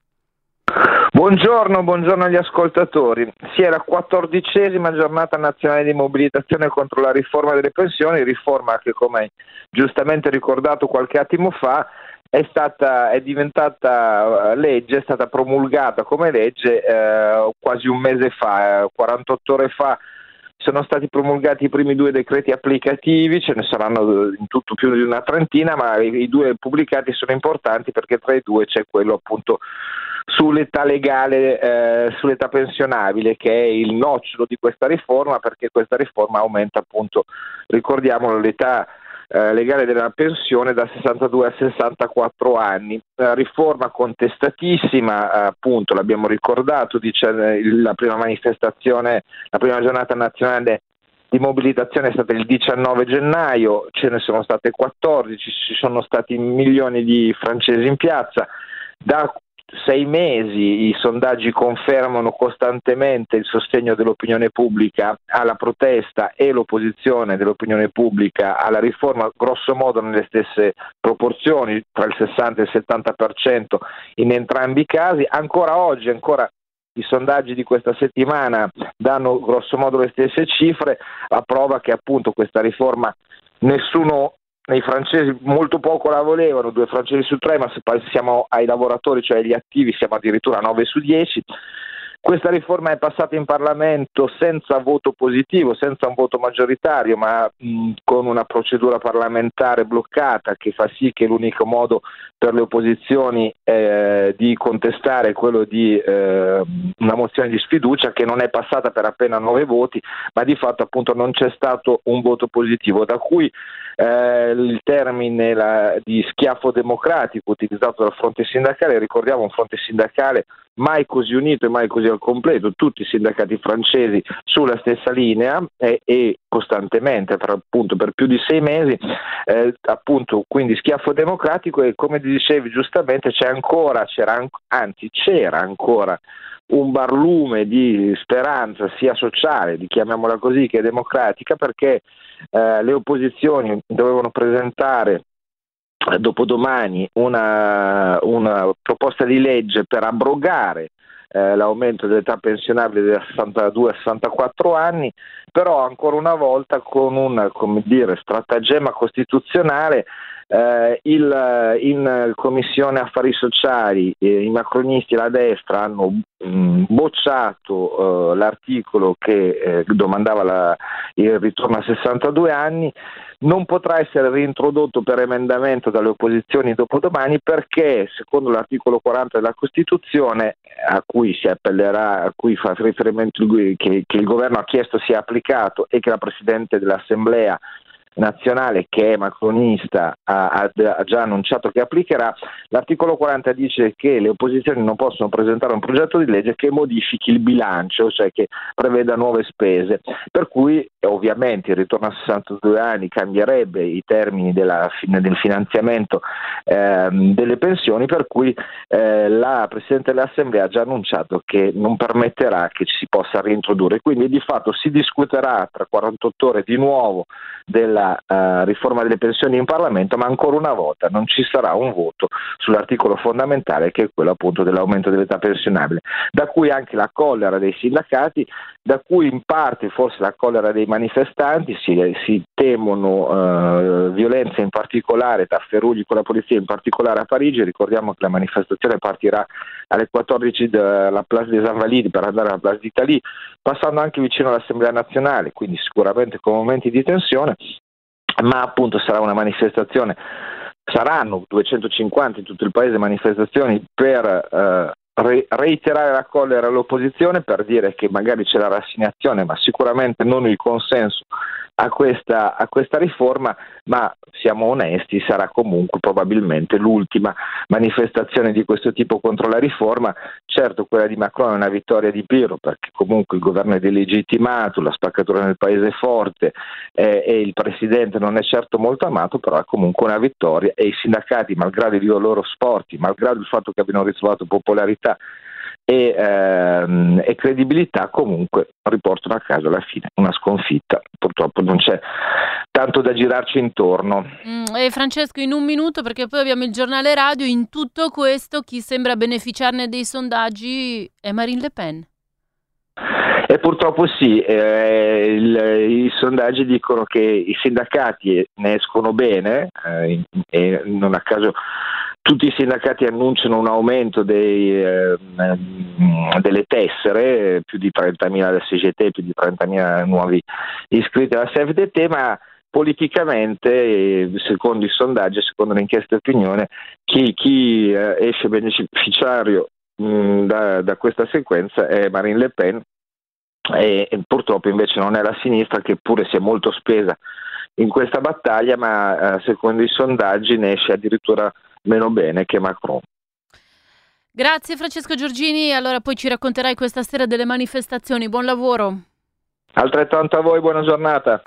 Buongiorno agli ascoltatori. Sì, è la 14ª giornata nazionale di mobilitazione contro la riforma delle pensioni, riforma che, come hai giustamente ricordato qualche attimo fa, è diventata legge, è stata promulgata come legge quasi un mese fa, 48 ore fa. Sono stati promulgati i primi 2 decreti applicativi, ce ne saranno in tutto più di una trentina, ma i 2 pubblicati sono importanti perché tra i 2 c'è quello appunto sull'età legale, sull'età pensionabile, che è il nocciolo di questa riforma, perché questa riforma aumenta appunto, ricordiamolo, l'età legale della pensione da 62 a 64 anni. Riforma contestatissima, appunto l'abbiamo ricordato, dice la prima manifestazione, la prima giornata nazionale di mobilitazione è stata il 19 gennaio, ce ne sono state 14, ci sono stati milioni di francesi in piazza. Da 6 mesi i sondaggi confermano costantemente il sostegno dell'opinione pubblica alla protesta e l'opposizione dell'opinione pubblica alla riforma, grosso modo nelle stesse proporzioni, tra il 60 e il 70% in entrambi i casi. Ancora oggi, i sondaggi di questa settimana danno grosso modo le stesse cifre, a prova che appunto questa riforma i francesi molto poco la volevano, 2 francesi su 3, ma se pensiamo ai lavoratori, cioè agli attivi, siamo addirittura a 9 su 10. Questa riforma è passata in Parlamento senza voto positivo, senza un voto maggioritario, ma con una procedura parlamentare bloccata che fa sì che l'unico modo per le opposizioni di contestare è quello di una mozione di sfiducia che non è passata per appena 9 voti, ma di fatto appunto non c'è stato un voto positivo, da cui il termine di schiaffo democratico utilizzato dal fronte sindacale. Ricordiamo un fronte sindacale mai così unito e mai così al completo, tutti i sindacati francesi sulla stessa linea e costantemente per più di 6 mesi, appunto, quindi schiaffo democratico. E come dicevi giustamente c'era ancora un barlume di speranza sia sociale, chiamiamola così, che democratica, perché le opposizioni dovevano presentare dopodomani una proposta di legge per abrogare l'aumento dell'età pensionabile da 62 a 64 anni, però ancora una volta con un stratagemma costituzionale. In Commissione Affari Sociali i macronisti e la destra hanno bocciato l'articolo che domandava il ritorno a 62 anni. Non potrà essere reintrodotto per emendamento dalle opposizioni dopodomani perché, secondo l'articolo 40 della Costituzione, a cui si appellerà, a cui fa riferimento che il governo ha chiesto sia applicato e che la Presidente dell'Assemblea nazionale, che è macronista, ha già annunciato che applicherà, l'articolo 40 dice che le opposizioni non possono presentare un progetto di legge che modifichi il bilancio, cioè che preveda nuove spese, per cui ovviamente il ritorno a 62 anni cambierebbe i termini del finanziamento delle pensioni, per cui la Presidente dell'Assemblea ha già annunciato che non permetterà che ci si possa reintrodurre, quindi di fatto si discuterà tra 48 ore di nuovo della riforma delle pensioni in Parlamento, ma ancora una volta non ci sarà un voto sull'articolo fondamentale, che è quello appunto dell'aumento dell'età pensionabile, da cui anche la collera dei sindacati, da cui in parte forse la collera dei manifestanti. Si temono violenze, in particolare tafferugli con la polizia, in particolare a Parigi. Ricordiamo che la manifestazione partirà alle 14 dalla Place des Invalides per andare alla Place d'Italie, passando anche vicino all'Assemblea nazionale, quindi sicuramente con momenti di tensione, ma appunto sarà una manifestazione, saranno 250 in tutto il paese manifestazioni per reiterare la collera all'opposizione, per dire che magari c'è la rassegnazione ma sicuramente non il consenso a questa riforma, ma siamo onesti, sarà comunque probabilmente l'ultima manifestazione di questo tipo contro la riforma. Certo, quella di Macron è una vittoria di Pirro, perché comunque il governo è delegittimato, la spaccatura nel paese è forte e il presidente non è certo molto amato, però è comunque una vittoria, e i sindacati, malgrado i loro sforzi, malgrado il fatto che abbiano ritrovato popolarità e credibilità, comunque riportano a casa alla fine una sconfitta. Purtroppo non c'è tanto da girarci intorno. E Francesco, in un minuto, perché poi abbiamo il giornale radio, in tutto questo chi sembra beneficiarne dei sondaggi è Marine Le Pen. E purtroppo sì, i sondaggi dicono che i sindacati ne escono bene, e non a caso tutti i sindacati annunciano un aumento delle tessere, più di 30.000 del CGT, più di 30.000 nuovi iscritti alla CFDT, ma politicamente, secondo i sondaggi, secondo le inchieste opinione, chi esce beneficiario da questa sequenza è Marine Le Pen, e purtroppo invece non è la sinistra, che pure si è molto spesa in questa battaglia, ma secondo i sondaggi ne esce addirittura meno bene che Macron. Grazie Francesco Giorgini, allora poi ci racconterai questa sera delle manifestazioni, buon lavoro. Altrettanto a voi, buona giornata.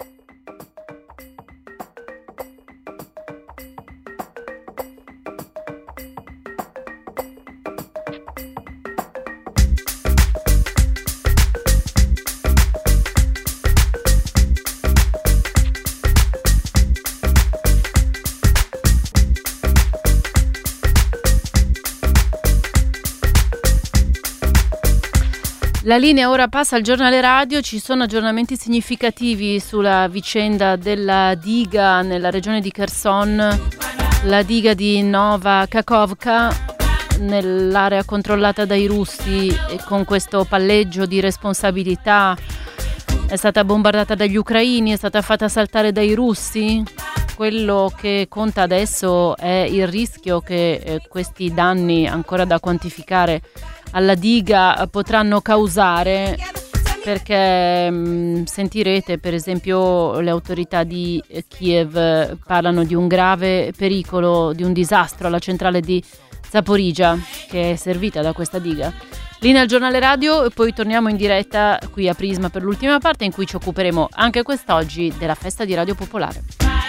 La linea ora passa al giornale radio, ci sono aggiornamenti significativi sulla vicenda della diga nella regione di Kherson, la diga di Nova Kakhovka. nell'area controllata dai russi e con questo palleggio di responsabilità è stata bombardata dagli ucraini, è stata fatta saltare dai russi. Quello che conta adesso è il rischio che questi danni ancora da quantificare alla diga potranno causare, perché sentirete per esempio le autorità di Kiev parlano di un grave pericolo, di un disastro alla centrale di Zaporizhzhia che è servita da questa diga. Linea al giornale radio e poi torniamo in diretta qui a Prisma per l'ultima parte, in cui ci occuperemo anche quest'oggi della festa di Radio Popolare.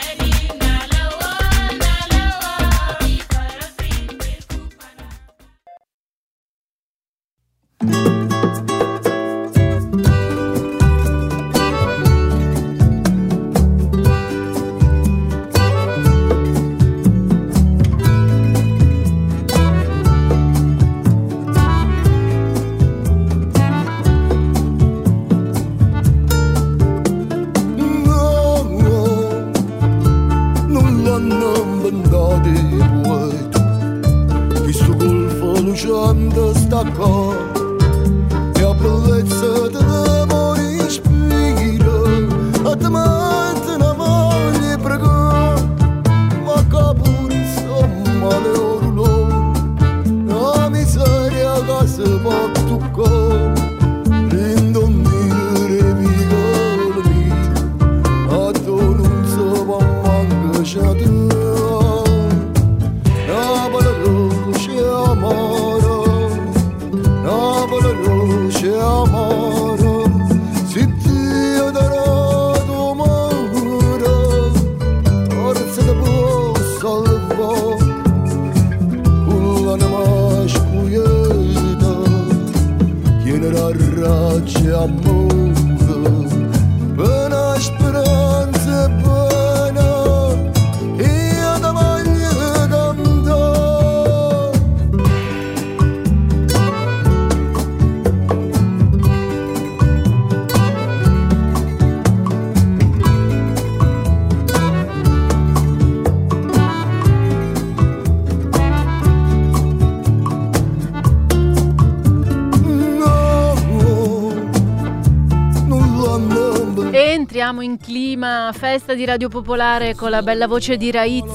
Entriamo in clima festa di Radio Popolare con la bella voce di Raiz,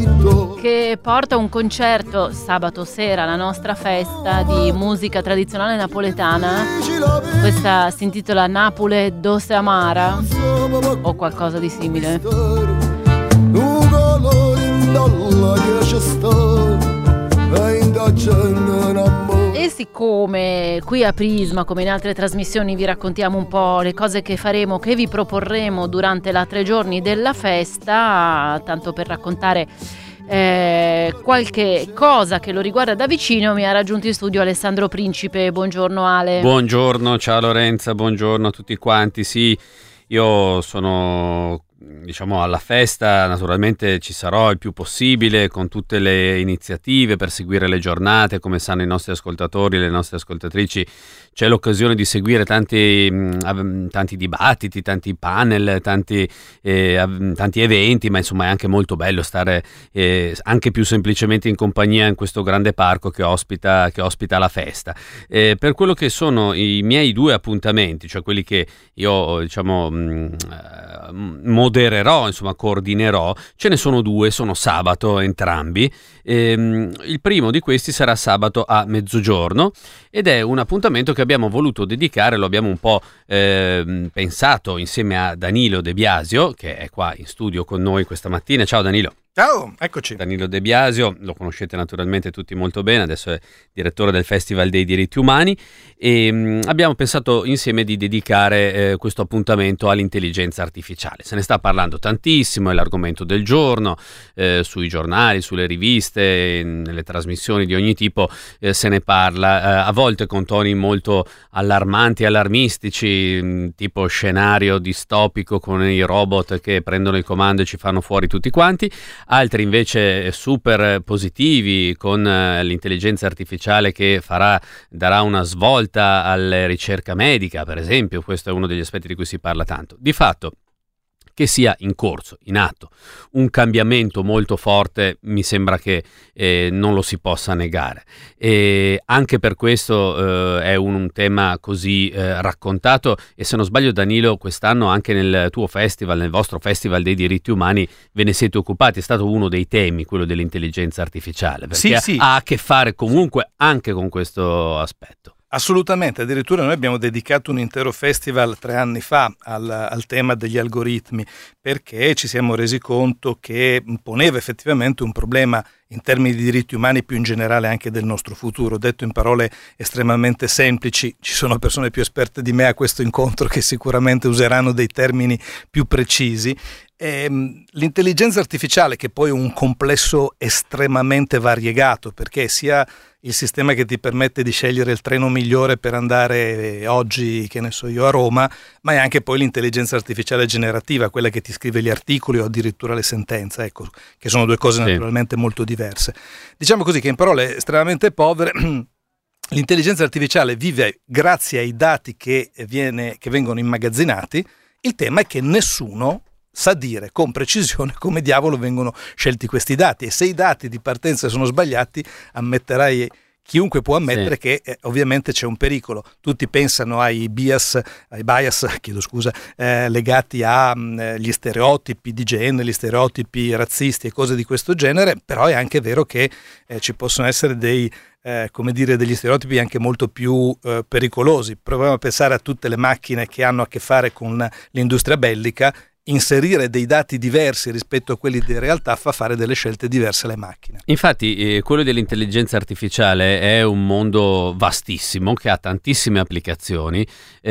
che porta un concerto sabato sera alla nostra festa di musica tradizionale napoletana. Questa si intitola Napole Doce Amara o qualcosa di simile. E siccome qui a Prisma, come in altre trasmissioni, vi raccontiamo un po' le cose che faremo, che vi proporremo durante la 3 giorni della festa, tanto per raccontare qualche cosa che lo riguarda da vicino, mi ha raggiunto in studio Alessandro Principe. Buongiorno Ale. Buongiorno, ciao Lorenza, buongiorno a tutti quanti. Sì, io sono alla festa, naturalmente ci sarò il più possibile con tutte le iniziative per seguire le giornate. Come sanno i nostri ascoltatori e le nostre ascoltatrici, c'è l'occasione di seguire tanti dibattiti, tanti panel, tanti eventi, ma insomma è anche molto bello stare anche più semplicemente in compagnia in questo grande parco che ospita la festa. Per quello che sono i miei 2 appuntamenti, cioè quelli che io modererò, coordinerò, ce ne sono 2, sono sabato entrambi. Il primo di questi sarà sabato a mezzogiorno ed è un appuntamento che abbiamo voluto dedicare, lo abbiamo un po' pensato insieme a Danilo De Biasio, che è qua in studio con noi questa mattina. Ciao Danilo. Ciao, eccoci. Danilo De Biasio, lo conoscete naturalmente tutti molto bene, adesso è direttore del Festival dei Diritti Umani e abbiamo pensato insieme di dedicare questo appuntamento all'intelligenza artificiale. Se ne sta parlando tantissimo, è l'argomento del giorno, sui giornali, sulle riviste, nelle trasmissioni di ogni tipo se ne parla, a volte con toni molto allarmanti e allarmistici, tipo scenario distopico con i robot che prendono il comando e ci fanno fuori tutti quanti. Altri invece super positivi, con l'intelligenza artificiale che darà una svolta alla ricerca medica, per esempio. Questo è uno degli aspetti di cui si parla tanto. Di fatto, che sia in corso, in atto, un cambiamento molto forte, mi sembra che non lo si possa negare. E anche per questo è un tema così raccontato, e se non sbaglio, Danilo, quest'anno anche nel tuo festival, nel vostro Festival dei diritti umani, ve ne siete occupati. È stato uno dei temi, quello dell'intelligenza artificiale, perché sì. ha a che fare comunque anche con questo aspetto. Assolutamente, addirittura noi abbiamo dedicato un intero festival 3 anni fa al tema degli algoritmi, perché ci siamo resi conto che poneva effettivamente un problema in termini di diritti umani, più in generale anche del nostro futuro. Detto in parole estremamente semplici, ci sono persone più esperte di me a questo incontro che sicuramente useranno dei termini più precisi. L'intelligenza artificiale, che poi è un complesso estremamente variegato, perché sia il sistema che ti permette di scegliere il treno migliore per andare oggi, che ne so io, a Roma, ma è anche poi l'intelligenza artificiale generativa, quella che ti scrive gli articoli o addirittura le sentenze, ecco, che sono due cose naturalmente molto diverse. Diciamo così che in parole estremamente povere l'intelligenza artificiale vive grazie ai dati che vengono immagazzinati. Il tema è che nessuno sa dire con precisione come diavolo vengono scelti questi dati, e se i dati di partenza sono sbaliati, chiunque può ammettere che ovviamente c'è un pericolo. Tutti pensano ai bias legati agli stereotipi di genere, gli stereotipi razzisti e cose di questo genere, però è anche vero che ci possono essere degli stereotipi anche molto più pericolosi. Proviamo a pensare a tutte le macchine che hanno a che fare con l'industria bellica. Inserire dei dati diversi rispetto a quelli di realtà fa fare delle scelte diverse alle macchine. Infatti quello dell'intelligenza artificiale è un mondo vastissimo che ha tantissime applicazioni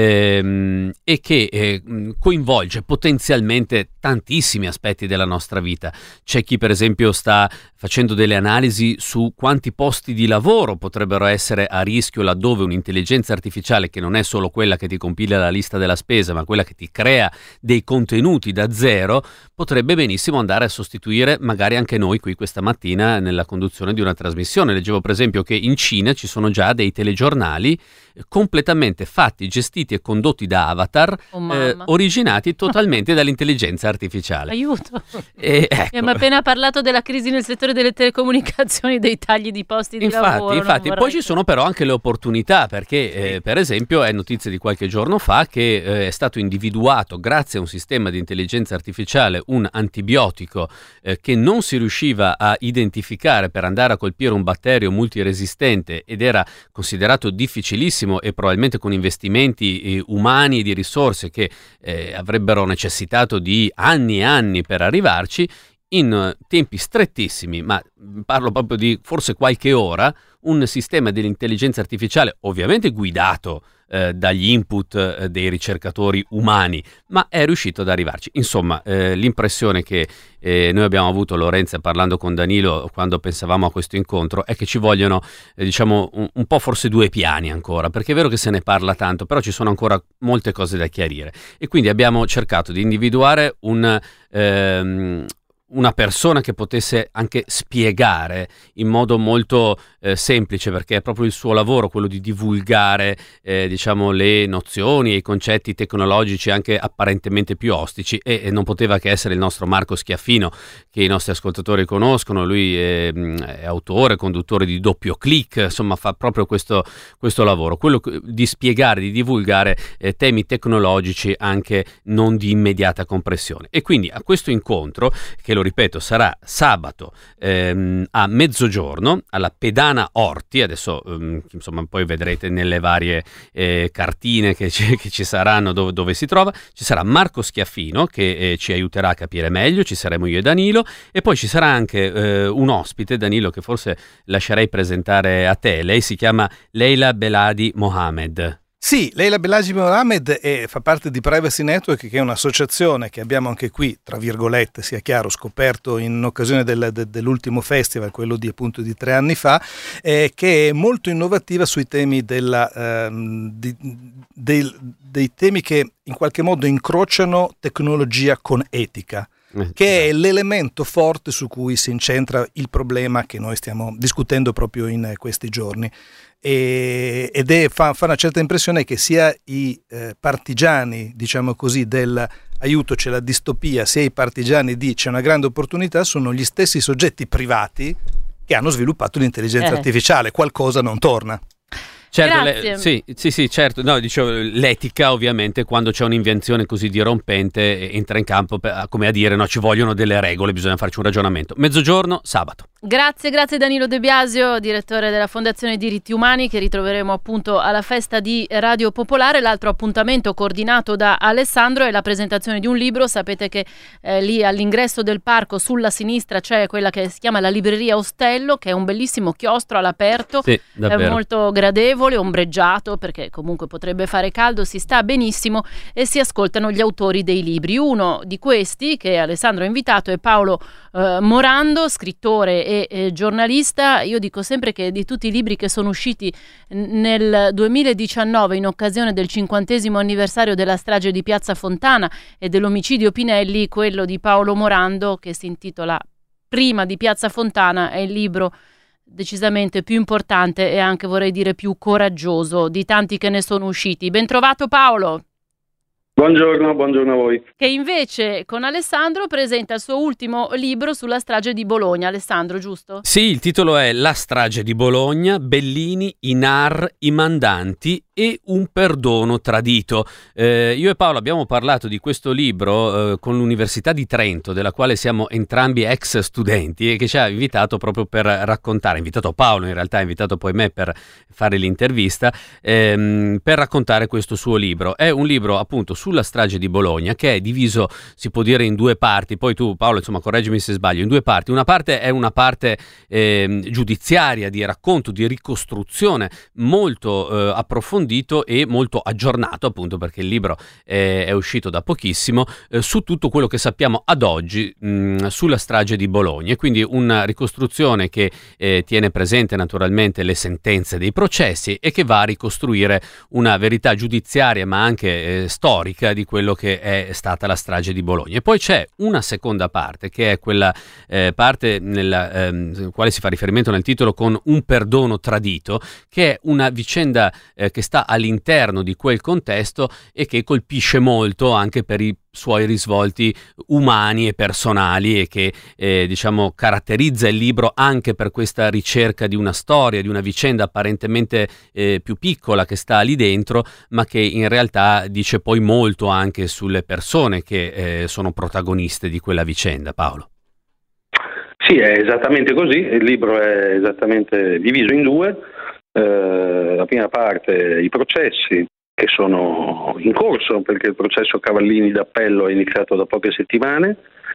e che coinvolge potenzialmente tantissimi aspetti della nostra vita. C'è chi per esempio sta facendo delle analisi su quanti posti di lavoro potrebbero essere a rischio laddove un'intelligenza artificiale, che non è solo quella che ti compila la lista della spesa, ma quella che ti crea dei contenuti da zero, potrebbe benissimo andare a sostituire magari anche noi qui questa mattina nella conduzione di una trasmissione. Leggevo per esempio che in Cina ci sono già dei telegiornali completamente fatti, gestiti e condotti da avatar originati totalmente dall'intelligenza artificiale. Aiuto! Ecco. Abbiamo appena parlato della crisi nel settore delle telecomunicazioni, dei tagli di posti di lavoro. Infatti, poi ci sono però anche le opportunità, perché per esempio è notizia di qualche giorno fa che è stato individuato, grazie a un sistema di intelligenza artificiale, un antibiotico che non si riusciva a identificare per andare a colpire un batterio multiresistente, ed era considerato difficilissimo e probabilmente con investimenti umani e di risorse che avrebbero necessitato di anni e anni per arrivarci. In tempi strettissimi, ma parlo proprio di forse qualche ora, un sistema dell'intelligenza artificiale, ovviamente guidato dagli input dei ricercatori umani, ma è riuscito ad arrivarci. Insomma, l'impressione che noi abbiamo avuto, Lorenza, parlando con Danilo quando pensavamo a questo incontro, è che ci vogliono un po' forse due piani ancora, perché è vero che se ne parla tanto, però ci sono ancora molte cose da chiarire, e quindi abbiamo cercato di individuare una persona che potesse anche spiegare in modo molto semplice, perché è proprio il suo lavoro quello di divulgare le nozioni e i concetti tecnologici anche apparentemente più ostici, e non poteva che essere il nostro Marco Schiaffino, che i nostri ascoltatori conoscono. Lui è autore, conduttore di Doppio Click, insomma fa proprio questo lavoro, quello di spiegare, di divulgare temi tecnologici anche non di immediata compressione. E quindi a questo incontro, che lo ripeto sarà sabato a mezzogiorno alla Pedana Orti, adesso insomma poi vedrete nelle varie cartine che ci saranno dove si trova, ci sarà Marco Schiaffino che ci aiuterà a capire meglio, ci saremo io e Danilo, e poi ci sarà anche un ospite, Danilo, che forse lascerei presentare a te. Lei si chiama Leila Beladi Mohamed. Sì, Leila Beladi Mohamed fa parte di Privacy Network, che è un'associazione che abbiamo anche qui, tra virgolette, sia chiaro, scoperto in occasione dell'ultimo festival, quello di 3 anni fa, che è molto innovativa sui temi dei temi che in qualche modo incrociano tecnologia con etica, che è l'elemento forte su cui si incentra il problema che noi stiamo discutendo proprio in questi giorni. Fa una certa impressione che sia i partigiani, diciamo così, del aiuto c'è la distopia, sia i partigiani di c'è una grande opportunità, sono gli stessi soggetti privati che hanno sviluppato l'intelligenza artificiale, qualcosa non torna. Certo, sì, certo. No, dicevo, l'etica ovviamente quando c'è un'invenzione così dirompente entra in campo come a dire no, ci vogliono delle regole, bisogna farci un ragionamento. Mezzogiorno, sabato. Grazie Danilo De Biasio, direttore della Fondazione Diritti Umani, che ritroveremo appunto alla festa di Radio Popolare. L'altro appuntamento coordinato da Alessandro è la presentazione di un libro. Sapete che lì all'ingresso del parco sulla sinistra c'è quella che si chiama la libreria Ostello, che è un bellissimo chiostro all'aperto, sì, molto gradevole, ombreggiato, perché comunque potrebbe fare caldo, si sta benissimo e si ascoltano gli autori dei libri. Uno di questi che Alessandro ha invitato è Paolo Morando, scrittore e giornalista. Io dico sempre che di tutti i libri che sono usciti nel 2019 in occasione del 50° anniversario della strage di Piazza Fontana e dell'omicidio Pinelli, quello di Paolo Morando, che si intitola Prima di Piazza Fontana, è il libro decisamente più importante e anche, vorrei dire, più coraggioso di tanti che ne sono usciti. Ben trovato Paolo. Buongiorno a voi. Che invece con Alessandro presenta il suo ultimo libro sulla strage di Bologna. Alessandro, giusto? Sì, il titolo è La strage di Bologna, Bellini, i NAR, i mandanti e un perdono tradito. Io e Paolo abbiamo parlato di questo libro con l'Università di Trento, della quale siamo entrambi ex studenti, e che ci ha invitato proprio per raccontare, invitato Paolo in realtà, ha invitato poi me per fare l'intervista, per raccontare questo suo libro. È un libro appunto sulla strage di Bologna, che è diviso, si può dire, in due parti. Poi tu, Paolo, insomma, correggimi se sbaglio, in due parti. Una parte è una parte giudiziaria, di racconto, di ricostruzione, molto approfondita e molto aggiornato, appunto perché il libro è uscito da pochissimo, su tutto quello che sappiamo ad oggi sulla strage di Bologna. E quindi una ricostruzione che tiene presente naturalmente le sentenze dei processi e che va a ricostruire una verità giudiziaria ma anche storica di quello che è stata la strage di Bologna. E poi c'è una seconda parte, che è quella parte nella quale si fa riferimento nel titolo con un perdono tradito, che è una vicenda che sta all'interno di quel contesto e che colpisce molto anche per i suoi risvolti umani e personali, e che diciamo caratterizza il libro anche per questa ricerca di una storia, di una vicenda apparentemente più piccola che sta lì dentro, ma che in realtà dice poi molto anche sulle persone che sono protagoniste di quella vicenda. Paolo. Sì, è esattamente così, il libro è esattamente diviso in due. La prima parte, i processi che sono in corso, perché il processo Cavallini d'appello è iniziato da poche settimane.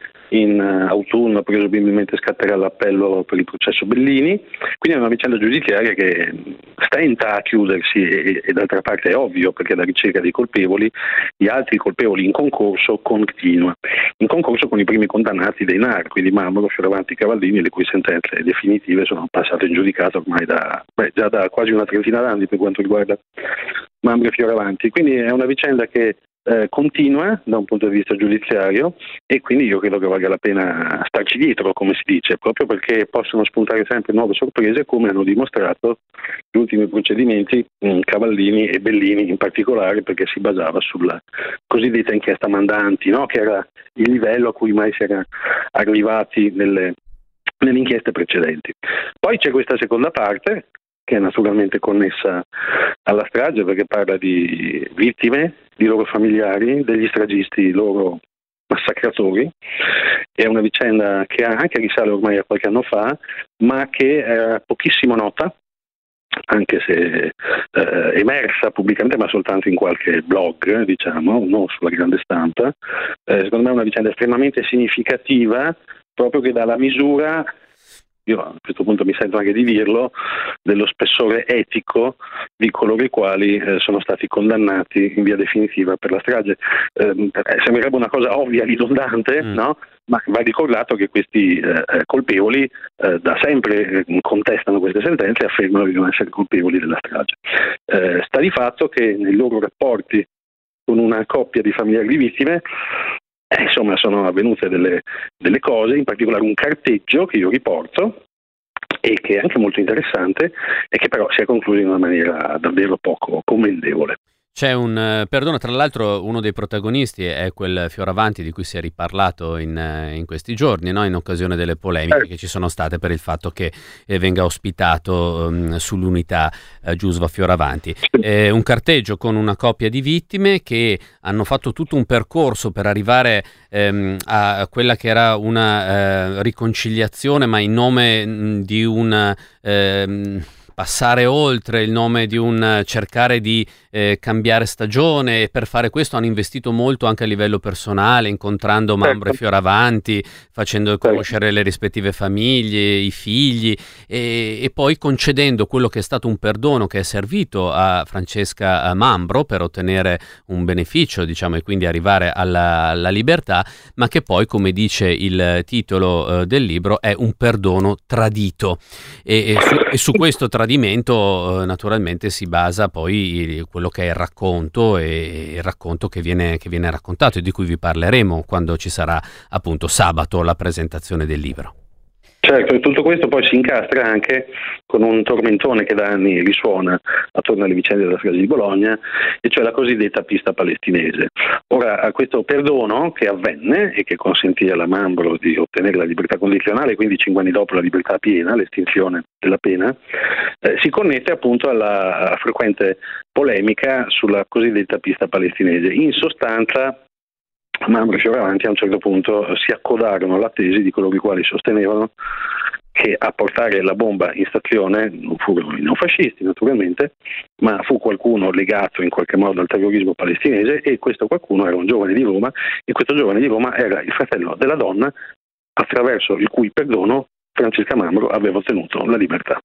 In autunno presumibilmente scatterà l'appello per il processo Bellini, quindi è una vicenda giudiziaria che stenta a chiudersi e d'altra parte è ovvio, perché la ricerca dei colpevoli, gli altri colpevoli in concorso, continua, in concorso con i primi condannati dei NAR, quindi Mamolo, Fioravanti, Cavallini, le cui sentenze definitive sono passate in giudicato ormai già da quasi una trentina d'anni per quanto riguarda Mamolo e Fioravanti. Quindi è una vicenda che continua da un punto di vista giudiziario, e quindi io credo che valga la pena starci dietro, come si dice, proprio perché possono spuntare sempre nuove sorprese, come hanno dimostrato gli ultimi procedimenti Cavallini e Bellini in particolare, perché si basava sulla cosiddetta inchiesta mandanti, no? Che era il livello a cui mai si era arrivati nelle inchieste precedenti. Poi c'è questa seconda parte, che è naturalmente connessa alla strage, perché parla di vittime, di loro familiari, degli stragisti, loro massacratori. È una vicenda che anche risale ormai a qualche anno fa, ma che era pochissimo nota, anche se emersa pubblicamente, ma soltanto in qualche blog, diciamo, non sulla grande stampa. Secondo me è una vicenda estremamente significativa, proprio che dà la misura, io a questo punto mi sento anche di dirlo, dello spessore etico di coloro i quali sono stati condannati in via definitiva per la strage. Sembrerebbe una cosa ovvia, ridondante, no? Ma va ricordato che questi colpevoli da sempre contestano queste sentenze e affermano di non essere colpevoli della strage. Sta di fatto che nei loro rapporti con una coppia di familiari di vittime insomma sono avvenute delle cose, in particolare un carteggio che io riporto e che è anche molto interessante e che però si è concluso in una maniera davvero poco commendevole. C'è un perdono, tra l'altro uno dei protagonisti è quel Fioravanti di cui si è riparlato in questi giorni, no? In occasione delle polemiche che ci sono state per il fatto che venga ospitato sull'unità Giusva Fioravanti. Un carteggio con una coppia di vittime che hanno fatto tutto un percorso per arrivare a quella che era una riconciliazione, ma in nome di un passare oltre, il nome di un cercare di cambiare stagione, e per fare questo hanno investito molto anche a livello personale, incontrando Mambro e Fioravanti, facendo conoscere le rispettive famiglie, i figli, e poi concedendo quello che è stato un perdono che è servito a Francesca Mambro per ottenere un beneficio, diciamo, e quindi arrivare alla libertà, ma che poi, come dice il titolo del libro, è un perdono tradito, e su questo tradimento naturalmente si basa poi quello che è il racconto, e il racconto che viene raccontato, e di cui vi parleremo quando ci sarà appunto sabato la presentazione del libro. Certo, e tutto questo poi si incastra anche con un tormentone che da anni risuona attorno alle vicende della strage di Bologna, e cioè la cosiddetta pista palestinese. Ora, a questo perdono che avvenne e che consentì alla Mambro di ottenere la libertà condizionale, quindi 5 anni dopo la libertà piena, l'estinzione della pena, si connette appunto alla frequente polemica sulla cosiddetta pista palestinese. In sostanza, Mambro e Fioravanti a un certo punto si accodarono alla tesi di coloro i quali sostenevano che a portare la bomba in stazione non furono i neofascisti naturalmente, ma fu qualcuno legato in qualche modo al terrorismo palestinese, e questo qualcuno era un giovane di Roma, e questo giovane di Roma era il fratello della donna attraverso il cui perdono Francesca Mambro aveva ottenuto la libertà.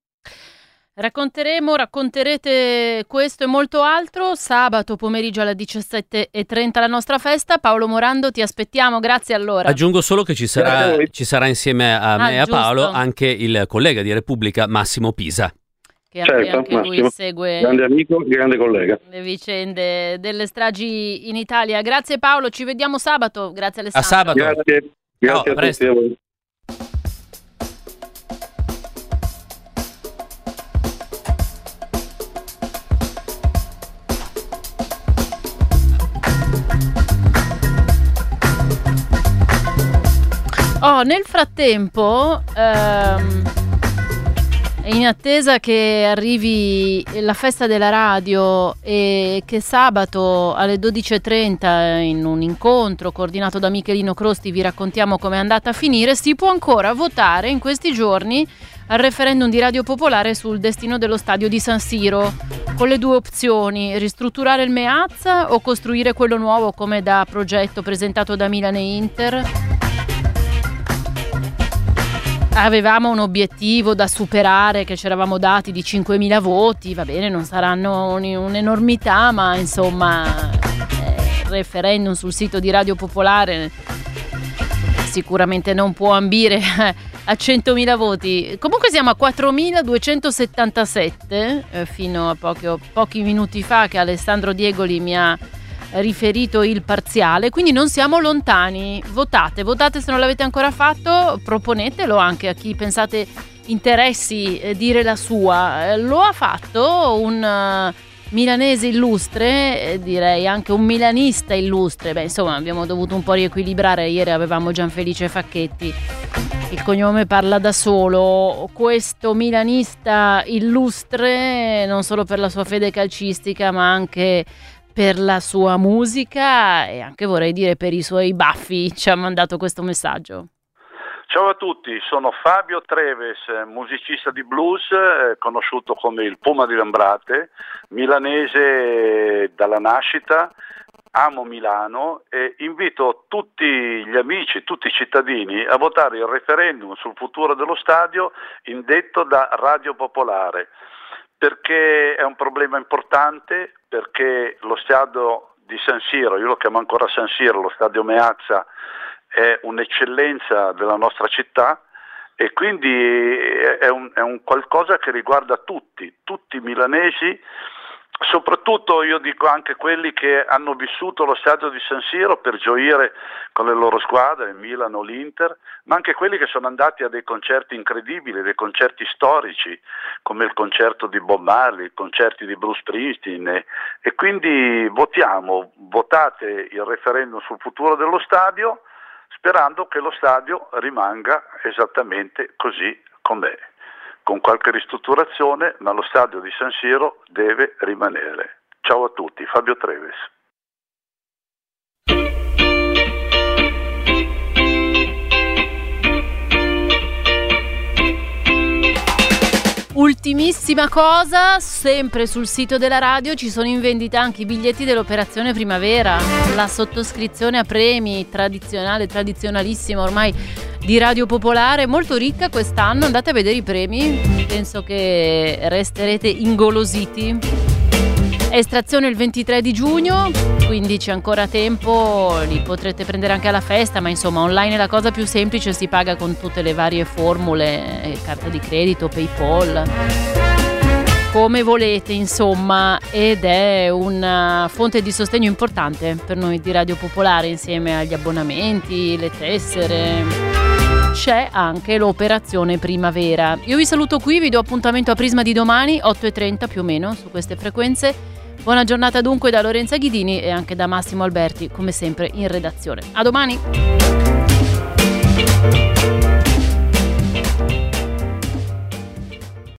Racconterete questo e molto altro sabato pomeriggio alle 17:30 la nostra festa. Paolo Morando, ti aspettiamo, grazie allora. Aggiungo solo che ci sarà insieme a me e a Paolo anche il collega di Repubblica Massimo Pisa. Che anche lui segue, grande amico, grande collega, le vicende delle stragi in Italia. Grazie Paolo, ci vediamo sabato. Grazie Alessandro. A sabato. Grazie a tutti a voi. Nel frattempo, in attesa che arrivi la festa della radio e che sabato alle 12:30 in un incontro coordinato da Michelino Crosti vi raccontiamo come è andata a finire, si può ancora votare in questi giorni al referendum di Radio Popolare sul destino dello stadio di San Siro, con le due opzioni: ristrutturare il Meazza o costruire quello nuovo come da progetto presentato da Milan e Inter. Avevamo un obiettivo da superare che ci eravamo dati di 5.000 voti, va bene, non saranno un'enormità, ma insomma il referendum sul sito di Radio Popolare sicuramente non può ambire a 100.000 voti. Comunque siamo a 4.277 fino a pochi minuti fa che Alessandro Diegoli mi ha riferito il parziale, quindi non siamo lontani. Votate se non l'avete ancora fatto, proponetelo anche a chi pensate interessi dire la sua. Lo ha fatto un milanese illustre, direi anche un milanista illustre. Insomma, abbiamo dovuto un po' riequilibrare. Ieri avevamo Gianfelice Facchetti, il cognome parla da solo. Questo milanista illustre non solo per la sua fede calcistica, ma anche per la sua musica e anche, vorrei dire, per i suoi baffi, ci ha mandato questo messaggio. Ciao a tutti, sono Fabio Treves, musicista di blues, conosciuto come il Puma di Lambrate, milanese dalla nascita, amo Milano e invito tutti gli amici, tutti i cittadini a votare il referendum sul futuro dello stadio indetto da Radio Popolare, perché è un problema importante, perché lo stadio di San Siro, io lo chiamo ancora San Siro, lo stadio Meazza, è un'eccellenza della nostra città e quindi è un qualcosa che riguarda tutti i milanesi soprattutto io dico anche quelli che hanno vissuto lo stadio di San Siro per gioire con le loro squadre, il Milan o l'Inter, ma anche quelli che sono andati a dei concerti incredibili, dei concerti storici, come il concerto di Bob Marley, i concerti di Bruce Springsteen, e quindi votate il referendum sul futuro dello stadio, sperando che lo stadio rimanga esattamente così com'è, con qualche ristrutturazione, ma lo stadio di San Siro deve rimanere. Ciao a tutti, Fabio Treves. Ultimissima cosa, sempre sul sito della radio ci sono in vendita anche i biglietti dell'Operazione Primavera, la sottoscrizione a premi tradizionalissima ormai di Radio Popolare, molto ricca quest'anno. Andate a vedere i premi, penso che resterete ingolositi. Estrazione il 23 di giugno, quindi c'è ancora tempo, li potrete prendere anche alla festa, ma insomma online è la cosa più semplice, si paga con tutte le varie formule, carta di credito, PayPal, come volete insomma, ed è una fonte di sostegno importante per noi di Radio Popolare, insieme agli abbonamenti, le tessere. C'è anche l'Operazione Primavera. Io vi saluto qui, vi do appuntamento a Prisma di domani, 8:30 più o meno su queste frequenze. Buona giornata dunque da Lorenza Ghidini e anche da Massimo Alberti, come sempre in redazione. A domani!